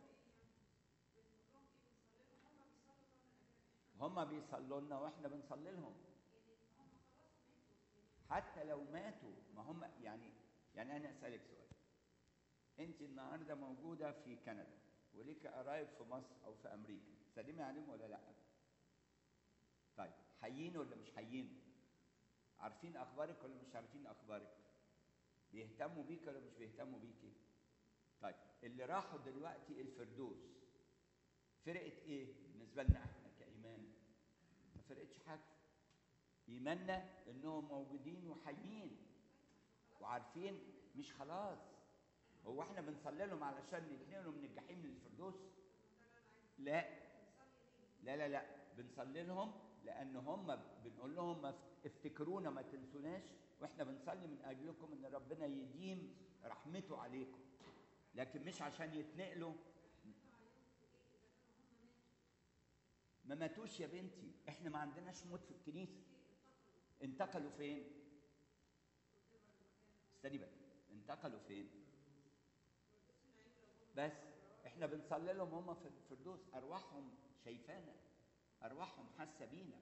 هم بيصلوا لنا واحنا بنصلي لهم. حتى لو ماتوا ما هم يعني يعني انا اسالك سؤال، انت النهارده موجوده في كندا وليك قرايب في مصر او في امريكا، سلمي عليهم ولا لا؟ طيب حيين ولا مش حيين؟ عارفين اخبارك ولا مش عارفين اخبارك؟ بيهتموا بيك ولا مش بيهتموا بيكي؟ طيب اللي راحوا دلوقتي الفردوس فرقت ايه بالنسبه لنا احنا كايمان؟ ما فرقتش حاجه. ايماننا انهم موجودين وحيين وعارفين. مش خلاص هو احنا بنصلي لهم علشان يتنقلوا من الجحيم للفردوس؟ لا لا لا لا، بنصلي لهم لان هم بنقول لهم افتكرونا ما تنسوناش، واحنا بنصلي من اجلكم ان ربنا يديم رحمته عليكم، لكن مش عشان يتنقلوا. ما ماتوش يا بنتي، احنا ما عندناش موت في الكنيسه. انتقلوا فين؟ استني بقى، انتقلوا فين؟ بس احنا بنصلي لهم هم في الفردوس، ارواحهم شايفانا، ارواحهم حاسه بينا.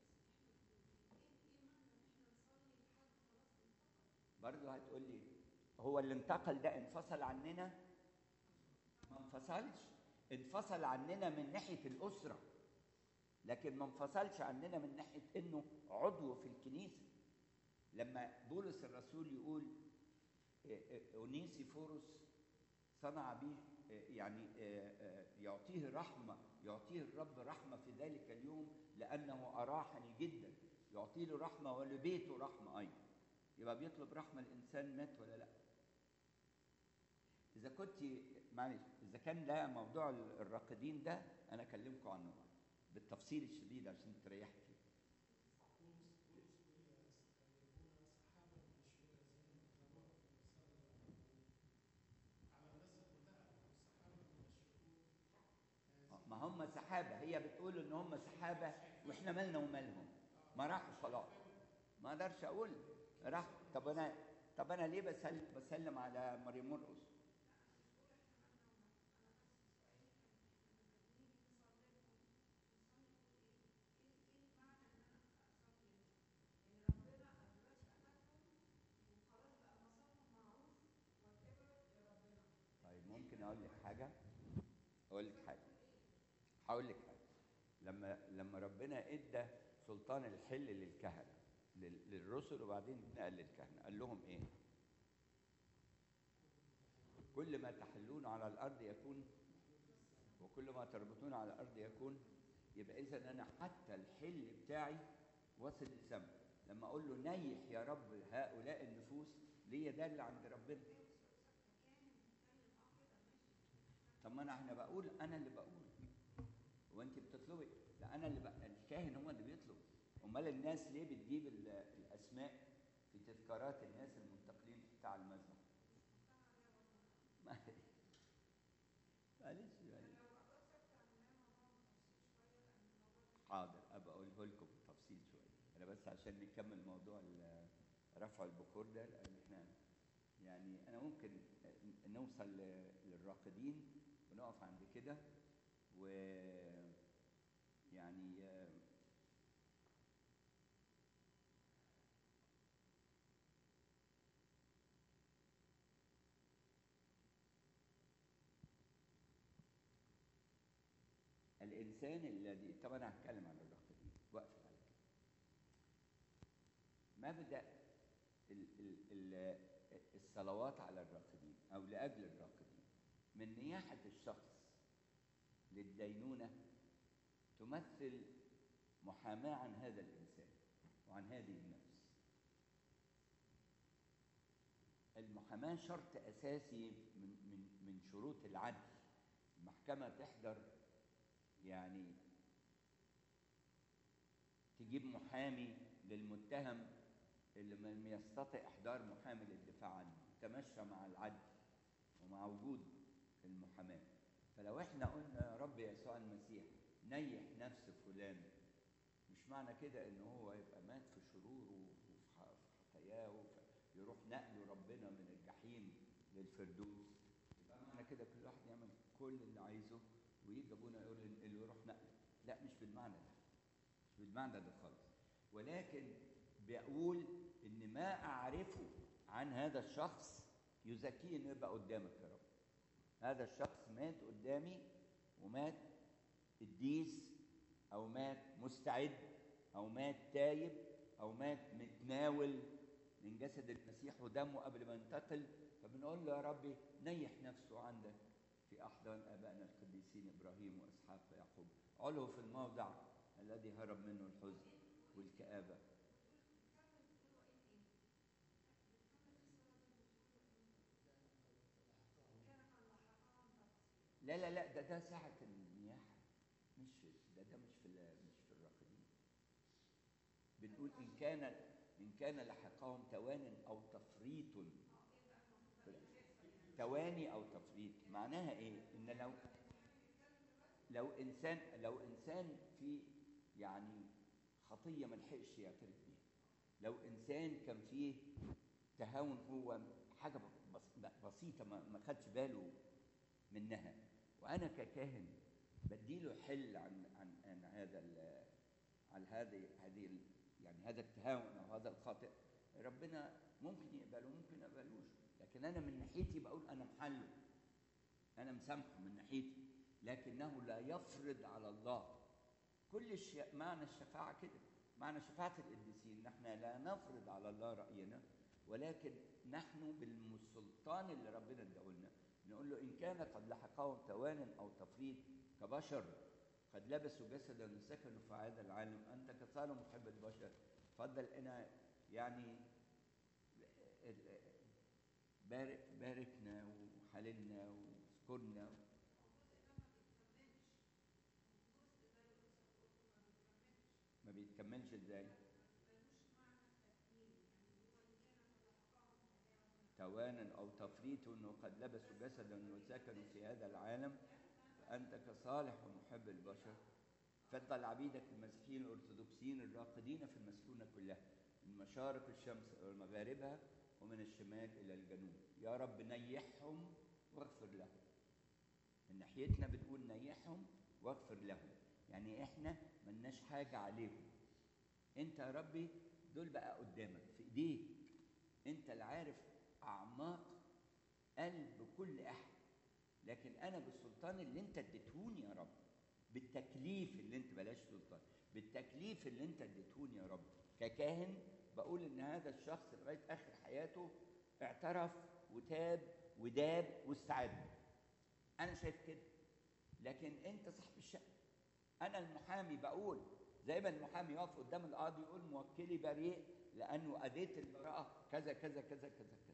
برضه هتقول لي هو اللي انتقل ده انفصل عننا؟ ما انفصلش، انفصل عننا من ناحيه الاسره، لكن ما انفصلش عننا من ناحيه انه عضو في الكنيسه. لما بولس الرسول يقول اونيسيفوروس صنع به يعني يعطيه رحمه، يعطيه الرب رحمه في ذلك اليوم لانه اراحني جدا، يعطي له رحمه ولبيته رحمه ايضا. يبقى بيطلب رحمه الانسان مات ولا لا؟ اذا كنت معلش اذا كان ده موضوع الراقدين ده انا اكلمكم عنه بالتفصيل الشديد عشان تريحوا فيه. ما هم سحابه، هي بتقول ان هم سحابه واحنا مالنا ومالهم؟ ما راحوا خلاص. ما اقدرش اقول راح. طب انا طب انا ليه بسلم بسلم على مريم مرقس؟ طيب ممكن اقول لك حاجه اقول لك حاجه هقول لك حاجه لما لما ربنا ادى سلطان الحل للكهنه للرسل وبعدين نقل للكهنه، قال لهم ايه؟ كل ما تحلون على الارض يكون وكل ما تربطون على الارض يكون. يبقى اذا انا حتى الحل بتاعي واصل للسماء. لما اقول له نيح يا رب هؤلاء النفوس، ليه ده اللي عند ربنا. طب ما انا احنا بقول انا اللي بقول وانت بتطلبي؟ لا انا اللي بقى، الكاهن هو اللي بيطلب. امال الناس ليه بتجيب الاسماء في تذكارات الناس المنتقلين بتاع المذبح؟ معلش حاضر ابقى اقوله لكم بالتفصيل شويه. انا بس عشان نكمل موضوع رفع البخور ده، لان احنا يعني انا ممكن نوصل للراقدين ونقف عند كده. و يعني الانسان الذي، طب انا هتكلم عن الراقدين واقفل على كده. مبدا ال ال ال الصلوات على الراقدين او لاجل الراقدين من نياحه الشخص للدينونه تمثل محاماه عن هذا الانسان وعن هذه النفس. المحاماه شرط اساسي من من من شروط العدل. المحكمه تحضر، يعني تجيب محامي للمتهم اللي لم يستطع احضار محامي للدفاع عنه، تمشى مع العدل ومع وجود المحاماه. فلو احنا قلنا يا رب يسوع المسيح نيح نفس فلان، مش معنى كده ان هو يبقى مات في شروره وفي خطاياه يروح نقله ربنا من الجحيم للفردوس. يبقى معنى كده كل واحد يعمل كل اللي عايزه ويجي ابونا يقول اللي يروح نقله. لا، مش بالمعنى ده، مش بالمعنى ده خالص. ولكن بيقول ان ما اعرفه عن هذا الشخص يزكيه انه يبقى قدامك يا رب. هذا الشخص مات قدامي، ومات قديس، او مات مستعد، او مات تايب، او مات متناول من جسد المسيح ودمه قبل ما ينتقل. فبنقول له يا ربي نيح نفسه عندك في احضان ابائنا القديسين ابراهيم واسحاق ويعقوب، علو في الموضع الذي هرب منه الحزن والكآبة. لا لا لا، ده ده ساعة النياحة، مش ده ده مش في مش في الراقدين. بنقول إن كان إن كان لحقهم توان أو تفريط. تواني أو تفريط معناها إيه؟ إن لو لو إنسان لو إنسان في يعني خطية ما لحقش يعترف بيها، لو إنسان كان فيه تهاون، هو حاجة بسيطة ما خدش باله منها، وأنا ككاهن بديله حل عن عن عن هذا عن هذه هذه يعني هذا التهاون أو هذا الخطأ، ربنا ممكن يقبله ممكن ما يقبلوش، لكن أنا من ناحيتي بقول أنا محله، أنا مسامحه من ناحيتي، لكنه لا يفرض على الله. كل الشيء معنى الشفاعة كده، معنى شفاعة القديسين نحن لا نفرض على الله رأينا، ولكن نحن بالسلطان اللي ربنا اداهولنا نقول له إن كان قد لحقهم توان أو تفريط كبشر قد لبسوا جسدا وسكنوا في هذا العالم، أنت كصالح محب البشر تفضل أنا يعني بارك باركنا وحللنا واذكرنا. ما بيتكملش ازاي؟ توانا او تفريط وقد لبسوا جسدا وسكنوا في هذا العالم فانت كصالح ومحب البشر فضل عبيدك المسيحيين الارثوذكسيين الراقدين في المسكونه كلها من مشارق الشمس ومغاربها ومن الشمال الى الجنوب، يا رب نيحهم واغفر لهم. من ناحيتنا بنقول نيحهم واغفر لهم، يعني احنا ملناش حاجه عليهم، انت يا ربي دول بقى قدامك في ايديك، انت اللي عارف اعماق قلب كل احد، لكن انا بالسلطان اللي انت اديتهوني يا رب، بالتكليف اللي انت بلاش سلطان بالتكليف اللي انت اديتهوني يا رب ككاهن، بقول ان هذا الشخص لغايه اخر حياته اعترف وتاب وداب واستعد. انا شايف كده، لكن انت صاحب الشأن. انا المحامي بقول زي ما المحامي يقف قدام القاضي يقول موكلي بريء لانه اديت البراءه كذا كذا كذا كذا كذا.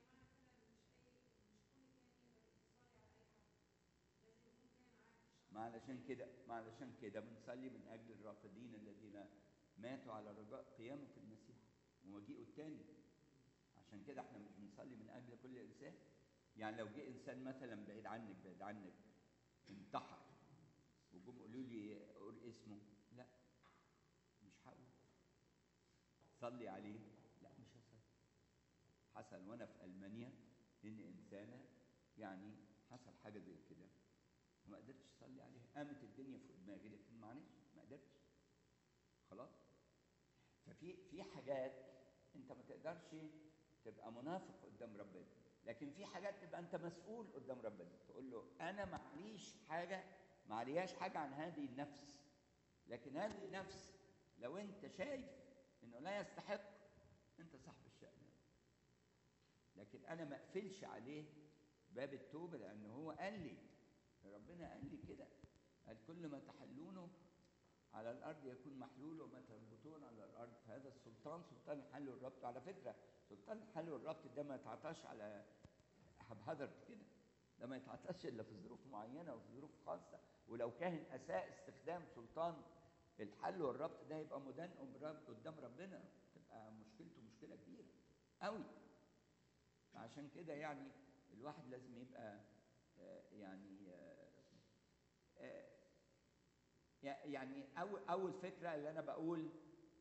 ما علشان كده ما علشان كده بنصلي من اجل الراقدين الذين ماتوا على رجاء قيامه المسيح ومجيئه الثاني. عشان كده احنا مش بنصلي من اجل كل انسان. يعني لو جه انسان مثلا بعيد عنك بعيد عنك انتحر وجم قالوا لي قول اسمه، لا مش هقول. صلي عليه، لا مش هصلي. حصل وانا في المانيا ان انسانه يعني حصل حاجه زي كده وما قدرتش اصلي عليها، قامت الدنيا فوق دماغي لكن معلش ما قدرتش خلاص. ففي في حاجات انت ما تقدرش تبقى منافق قدام ربنا، لكن في حاجات تبقى انت مسؤول قدام ربنا تقول له انا معليش حاجه ما عليهاش حاجه عن هذه النفس، لكن هذه النفس لو انت شايف انه لا يستحق، انت صاحب الشأن. لكن انا ما اقفلش عليه باب التوبه، لان هو قال لي، ربنا قال لي كده، قال كل ما تحلونه على الارض يكون محلول، وما تربطون على الارض فهذا السلطان سلطان الحل والربط. على فكره سلطان الحل والربط ده ما يتعطاش على حبهدر كده، ده ما يتعطاش الا في ظروف معينه وفي ظروف خاصه. ولو كاهن اساء استخدام سلطان الحل والربط ده يبقى مدان قدام ربنا، تبقى مشكلته مشكله كبيره قوي. عشان كده يعني الواحد لازم يبقى يعني يعني أول أول فكرة اللي أنا بقول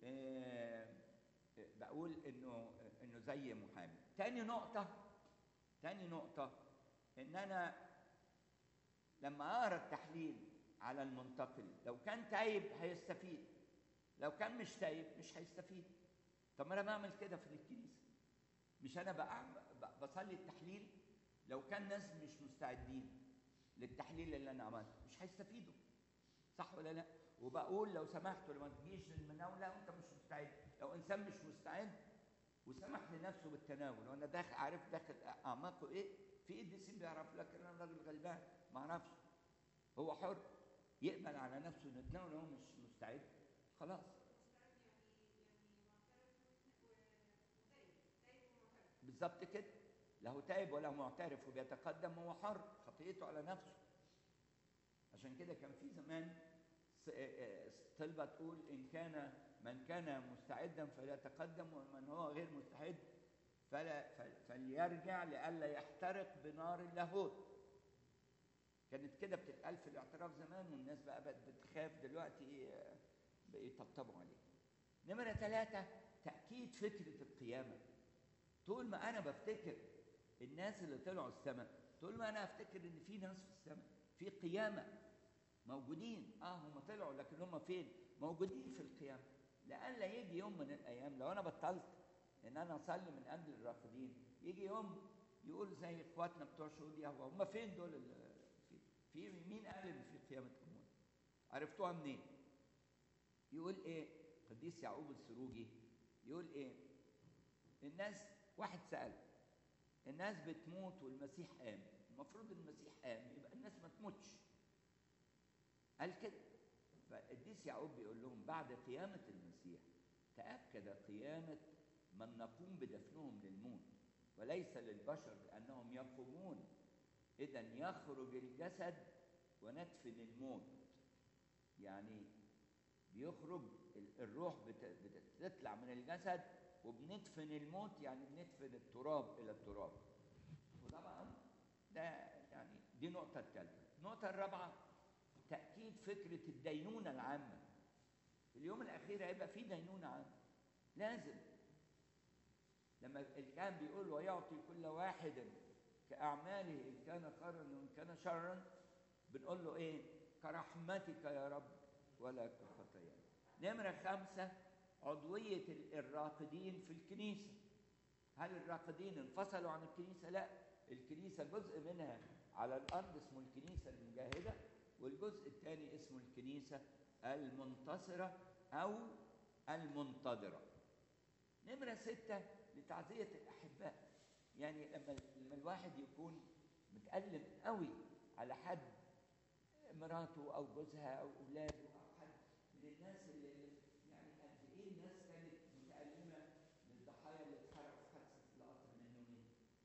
بقول إنه إنه زي محامي. تاني نقطة تاني نقطة إن أنا لما أقرأ التحليل على المنتقل، لو كان تايب هيستفيد، لو كان مش تايب مش هيستفيد. طب ما أنا بعمل كده في الكنيسة، مش أنا بقى بصلي التحليل، لو كان ناس مش مستعدين للتحليل اللي أنا عملته مش هيستفيدوا، صح ولا لا؟ وبقول لو سمحتوا لما تجيش للمناوله وانت مش مستعد، لو انسان مش مستعد وسمح لنفسه بالتناول وانا داخل عارف داخل اعماقه ايه، في قديسين بيعرف، لكن انا راجل غلبان ما اعرفش، هو حر يقبل على نفسه انه يتناول وهو مش مستعد، خلاص. بالظبط كده، لا هو تائب ولا معترف وبيتقدم، هو حر، خطيته على نفسه. عشان كده كان في زمان طلبة تقول إن كان من كان مستعدا فليتقدم، ومن هو غير مستعد فلا فليرجع لئلا يحترق بنار اللاهوت. كانت كده بتتقال في الاعتراف زمان، والناس بقى بقت بتخاف دلوقتي بيطبطبوا عليه. نمرة ثلاثة، تأكيد فكرة القيامة. طول ما أنا بفتكر الناس اللي طلعوا السماء، طول ما أنا أفتكر إن في ناس في السماء، في قيامة موجودين، اه هم طلعوا لكن هم فين؟ موجودين في القيامة. لألا يجي يوم من الأيام لو أنا بطلت إن أنا أصلي من أجل الراقدين، يجي يوم يقول زي إخواتنا بتوع شهود يهوه، هم فين دول؟ في في مين قال إن في قيامة أموات؟ عرفتوها منين؟ يقول إيه؟ قديس يعقوب السروجي يقول إيه؟ الناس، واحد سأل الناس بتموت والمسيح قام، المفروض المسيح قام يبقى الناس ما تموتش. قال كده. فالقديس يعقوب بيقول لهم بعد قيامة المسيح تأكد قيامة من نقوم بدفنهم للموت وليس للبشر لأنهم يقومون. إذن يخرج الجسد وندفن الموت، يعني بيخرج الروح بتطلع من الجسد وبندفن الموت، يعني بندفن التراب إلى التراب. وطبعا ده يعني دي نقطة الثالثة. النقطة الرابعة تأكيد فكرة الدينونة العامة. في اليوم الأخير هيبقى في دينونة عامة لازم. لما الكاهن بيقول ويعطي كل واحد كأعماله إن كان خيرا وإن كان شرا، بنقول له إيه؟ كرحمتك يا رب ولا كخطايانا. نمرة خمسة، عضوية الراقدين في الكنيسة. هل الراقدين انفصلوا عن الكنيسة؟ لا، الكنيسة جزء منها على الأرض اسمه الكنيسة المجاهدة، والجزء الثاني اسمه الكنيسة المنتصرة أو المنتظرة. نمرة ستة، لتعزية الأحباء. يعني لما لما الواحد يكون متألم قوي على حد، مراته أو جوزها أو أولاده أو حد من الناس اللي يعني قد إيه الناس كانت متألمة للضحايا اللي اتحرقوا في حادثة القطر من يومين،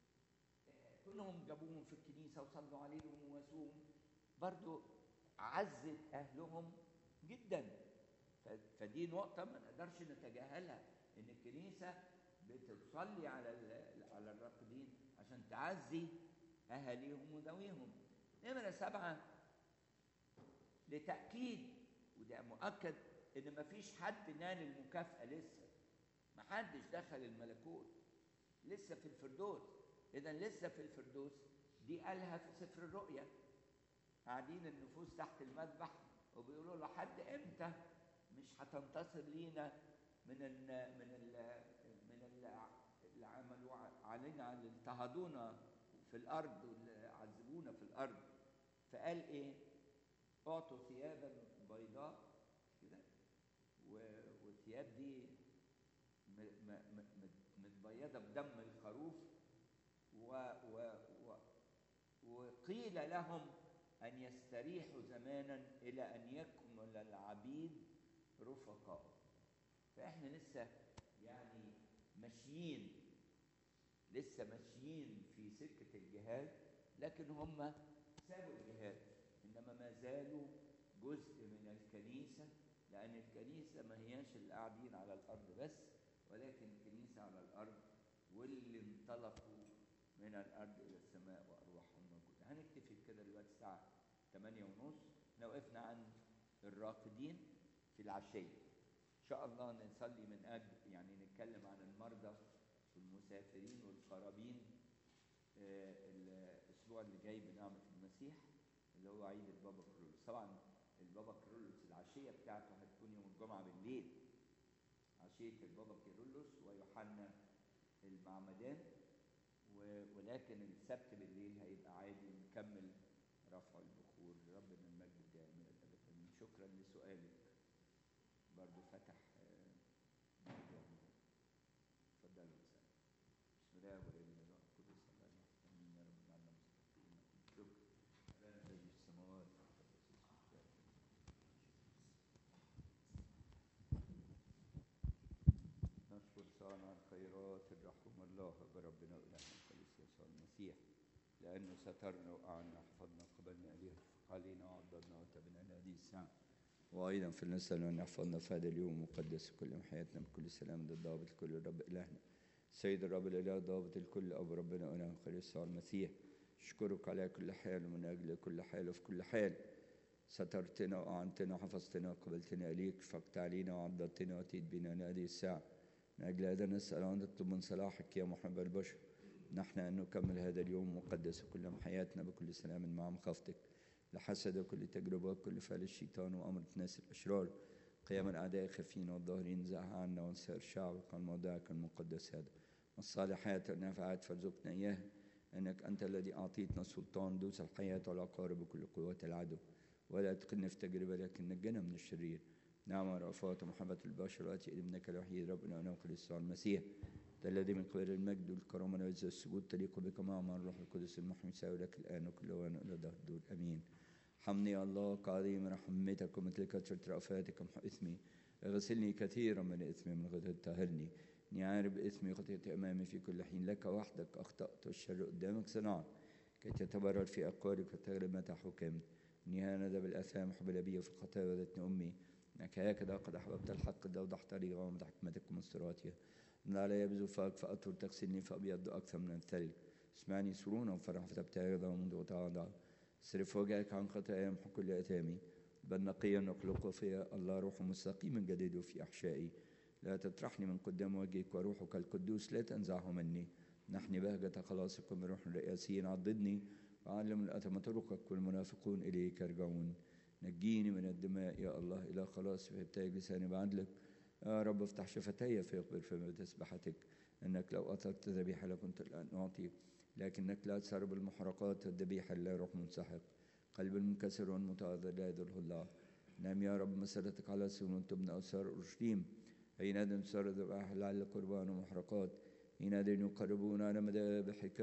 كلهم جابوهم في الكنيسة وصلوا عليهم وواسوهم، برضو عزت أهلهم جدا. فدي نقطة ما نقدرش نتجاهلها، إن الكنيسة بتصلي على على الراقدين عشان تعزي أهاليهم وذويهم. نمرة سبعة، لتأكيد، وده مؤكد، إن مفيش حد نال المكافأة لسه، محدش دخل الملكوت لسه في الفردوس. إذا لسه في الفردوس دي قالها في سفر الرؤيا، قاعدين النفوس تحت المذبح وبيقولوا له لحد إمتى مش هتنتصر لينا من ال من ال من ال اللي عملوا علينا، اللي اضطهدونا في الارض واللي عذبونا في الارض. فقال ايه؟ أعطوا ثيابا بيضاء كده، والثياب دي متبيضة بدم الخروف، و و و وقيل لهم أن يستريحوا زمانا إلى أن يكمل العبيد رفقاء. فإحنا لسه يعني ماشيين لسه ماشيين في سكة الجهاد، لكن هم سابوا الجهاد، إنما ما زالوا جزء من الكنيسة، لأن الكنيسة ما هياش اللي قاعدين على الأرض بس، ولكن الكنيسة على الأرض، واللي انطلقوا من الأرض إلى السماء وأرواحهم موجودة. هنكتفي بكده دلوقتي الساعة ثمانية ونص. لو وقفنا عن الراقدين في العشية إن شاء الله نصلي من أجل، يعني نتكلم عن المرضى والمسافرين والقرابين آه الأسبوع اللي جاي بنعمة المسيح، اللي هو عيد البابا كرولوس. طبعا البابا كرولوس العشية بتاعته هتكون يوم الجمعة بالليل، عشية البابا كيرلس ويوحنا المعمدان، ولكن السبت بالليل هيبقى عادي نكمل رفع البخور لربنا المجد الدائم الى الابد. امين. شكرا لسؤالك، برضو فتح موضوع. اتفضلوا وسلام. بسم الله والابن والروح القدس الله الواحد امين. يا رب اجعلنا مستحقين كل شكر. ابانا الذي في السماوات تقدس اسمك. نشكر صانع الخيرات الرحوم الله بربنا وإلهنا الخالص يسوع المسيح، لأنه سترنا وأعنا وحفظنا وقبلنا إليه علينا وعضدنا وتبنا لهذه الساعة، وأيضا في نسأل أن يحفظنا في هذا اليوم المقدس كل حياتنا بكل سلام ضابط الكل الرب إلهنا السيد الرب الإله ضابط الكل أبو ربنا وإلهنا الخالص يسوع المسيح. أشكرك على كل حال ومن أجل كل حال وفي كل حال. سترتنا وأعنتنا وحفظتنا وقبلتنا إليك، شفقت علينا وعضدتنا وأتيت بنا لهذه الساعة. من أجل هذا نسأل أن نطلب من صلاحك يا محب البشر نحن أن نكمل هذا اليوم المقدس كل حياتنا بكل سلام مع مخافتك، لحسد كل تجربة كل فعل الشيطان وأمر الناس الأشرار، قيام الأعداء خفين والظاهرين زاح عنا وانسار شعبك عن موضعك المقدس هذا. والصالحات والنافعات فارزقنا إياها، أنك أنت الذي أعطيتنا سلطان دوس الحياة والعقارب بكل قوات العدو، ولا تدخلنا في تجربة لكن نجنا من الشرير. نعم ورأفات ومحبة البشر وأتي ابنك الوحيد ربنا ونوقل يسوع المسيح الذي من قبل المجد والكرامة والعزة والسجود تليق بك مع الروح القدس المحمي يساوي لك الآن وكل وان إلى دهر الدور آمين. حمني يا الله كعظيم رحمتك ومثل كثرة رأفاتك امحو إثمي، اغسلني كثيرا من إثمي من غد طهرني، إني عارف إثمي خطيئتي أمامي في كل حين. لك وحدك أخطأت والشر قدامك صنعت، كي تتبرر في أقوالك وتغلب متى حكمت. إني هانذا بالآثام حبل بي وفي الخطايا ولدتني أمي، إنك هكذا قد أحببت الحق لأوضح طريقا ومدح حكمتك ومستراتها. إن علي بزفاك فأطهر تغسلني فأبيض أكثر من الثلج. اسمعني سرونا وفرح فتبتهج ومنذ وتعالى. اصرف وجهك عن خطاياي وامحو كل آثامي، بل نقيا نخلق فيا الله روح مستقيما جديد في أحشائي. لا تطرحني من قدام وجهك وروحك القدوس لا تنزعه مني. نحن بهجة خلاصكم بروح الرئاسيين عضدني وعلم الأثم طرقك والمنافقون إليك يرجعون. نجيني من الدماء يا الله إلى خلاص فيبتهج لساني بعدلك. يا رب افتح شفتي فيقبل فم بتسبحتك. انك لو اطلقت ذبيحه لكنت الان اعطي، لكنك لا تسرب المحرقات والذبيحه لا روح منسحق. قلب المنكسر والمتواضع لا يذله الله. نعم يا رب مسألتك على سيون تبنى أسرار أورشليم، حينئذ تسر ذبائح لعل قربان ومحرقات، حينئذ يقربون على مذابحك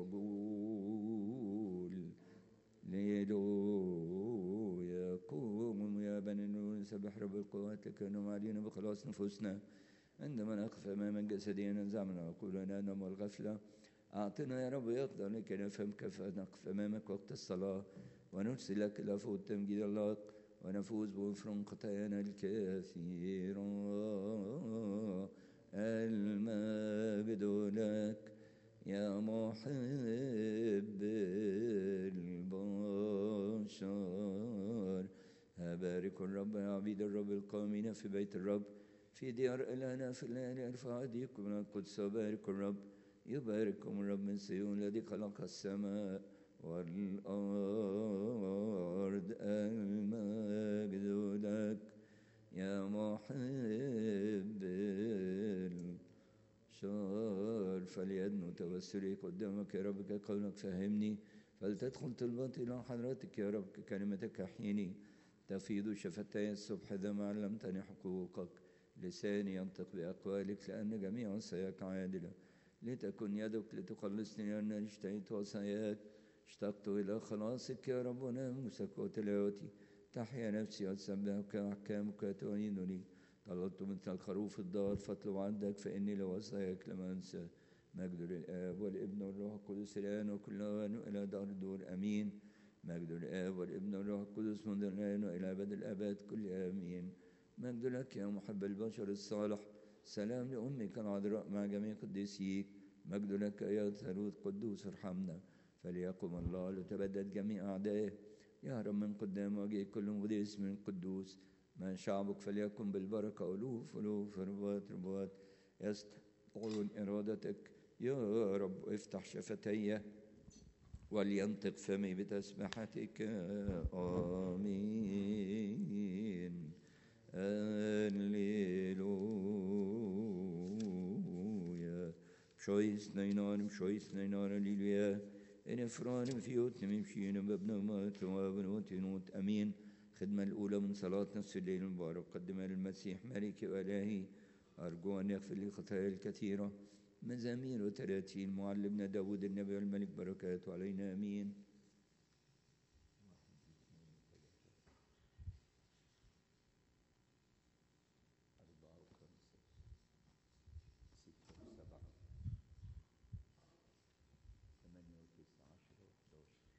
العجول. ليلو يقوم يا بني النور نسبح رب القوات لكنهم علينا بخلاص نفوسنا. عندما نقف أمام جسدنا نزعمنا وقولنا نوم الغفلة، أعطنا يا رب يقدر لكي نفهم كيف نقف أمامك وقت الصلاة ونرسل لك لفوت تمجيد الله ونفوز بغفران خطايانا الكثيرة. المجد لك يا محب البشر. بارك الرب يا عبيد الرب القائمين في بيت الرب في ديار إلهنا في الليالي. ارفع أيديكم من القدس وبارك الرب. يبارككم الرب من صهيون الذي خلق السماء والأرض. المجد لك يا محب البشر. فليدنو توسلي قدامك يا رب كقولك فهمني فلتدخل طلباتي إلى حضرتك يا رب، ككلمتك أحيني تفيض شفتي الصبح إذا ما علمتني حقوقك. لساني ينطق بأقوالك لأن جميع وصاياك عادلة. لتكن يدك لتخلصني لأنني اشتهيت وصاياك. اشتقت إلى خلاصك يا رب وناموسك وتلاوتي. تحيا نفسي وتسبحك أحكامك تعينني. طلبت مثل الخروف الضال فاطلب عندك فإني لوصاياك لم أنسى. مجد للآب والابن والروح القدس الآن وكل آن وإلى دار الدور آمين. مجد للآب والابن والروح القدس منذ الآن وإلى أبد الآباد كل آمين. مجد لك يا محب البشر الصالح. سلام لأمك العذراء مع جميع قديسيك. مجد لك يا ثالوث قدوس ارحمنا. فليقم الله لتبدد جميع أعدائه. يهرب من قدام وجهه كل قديس من قدوس. ما شعبك فليكن بالبركة ألوف ألوف ربوات ربوات يستطيعون إرادتك يا رب. افتح شفتي ولينطق فمي بتسبحتك. آمين. هللويا. بشويس نينار بشويس نينار هللويا. إن إفران فيوت نمشينا بابنا مات وابنوت نوت أمين. الخدمة الأولى من صلاة نصف الليل المبارك قدمها للمسيح ملكي وإلهي. أرجو أن يغفر لي خطاياي الكثيرة. مزامير وتراتيل معلمنا داود النبي والملك بركاته علينا. أمين.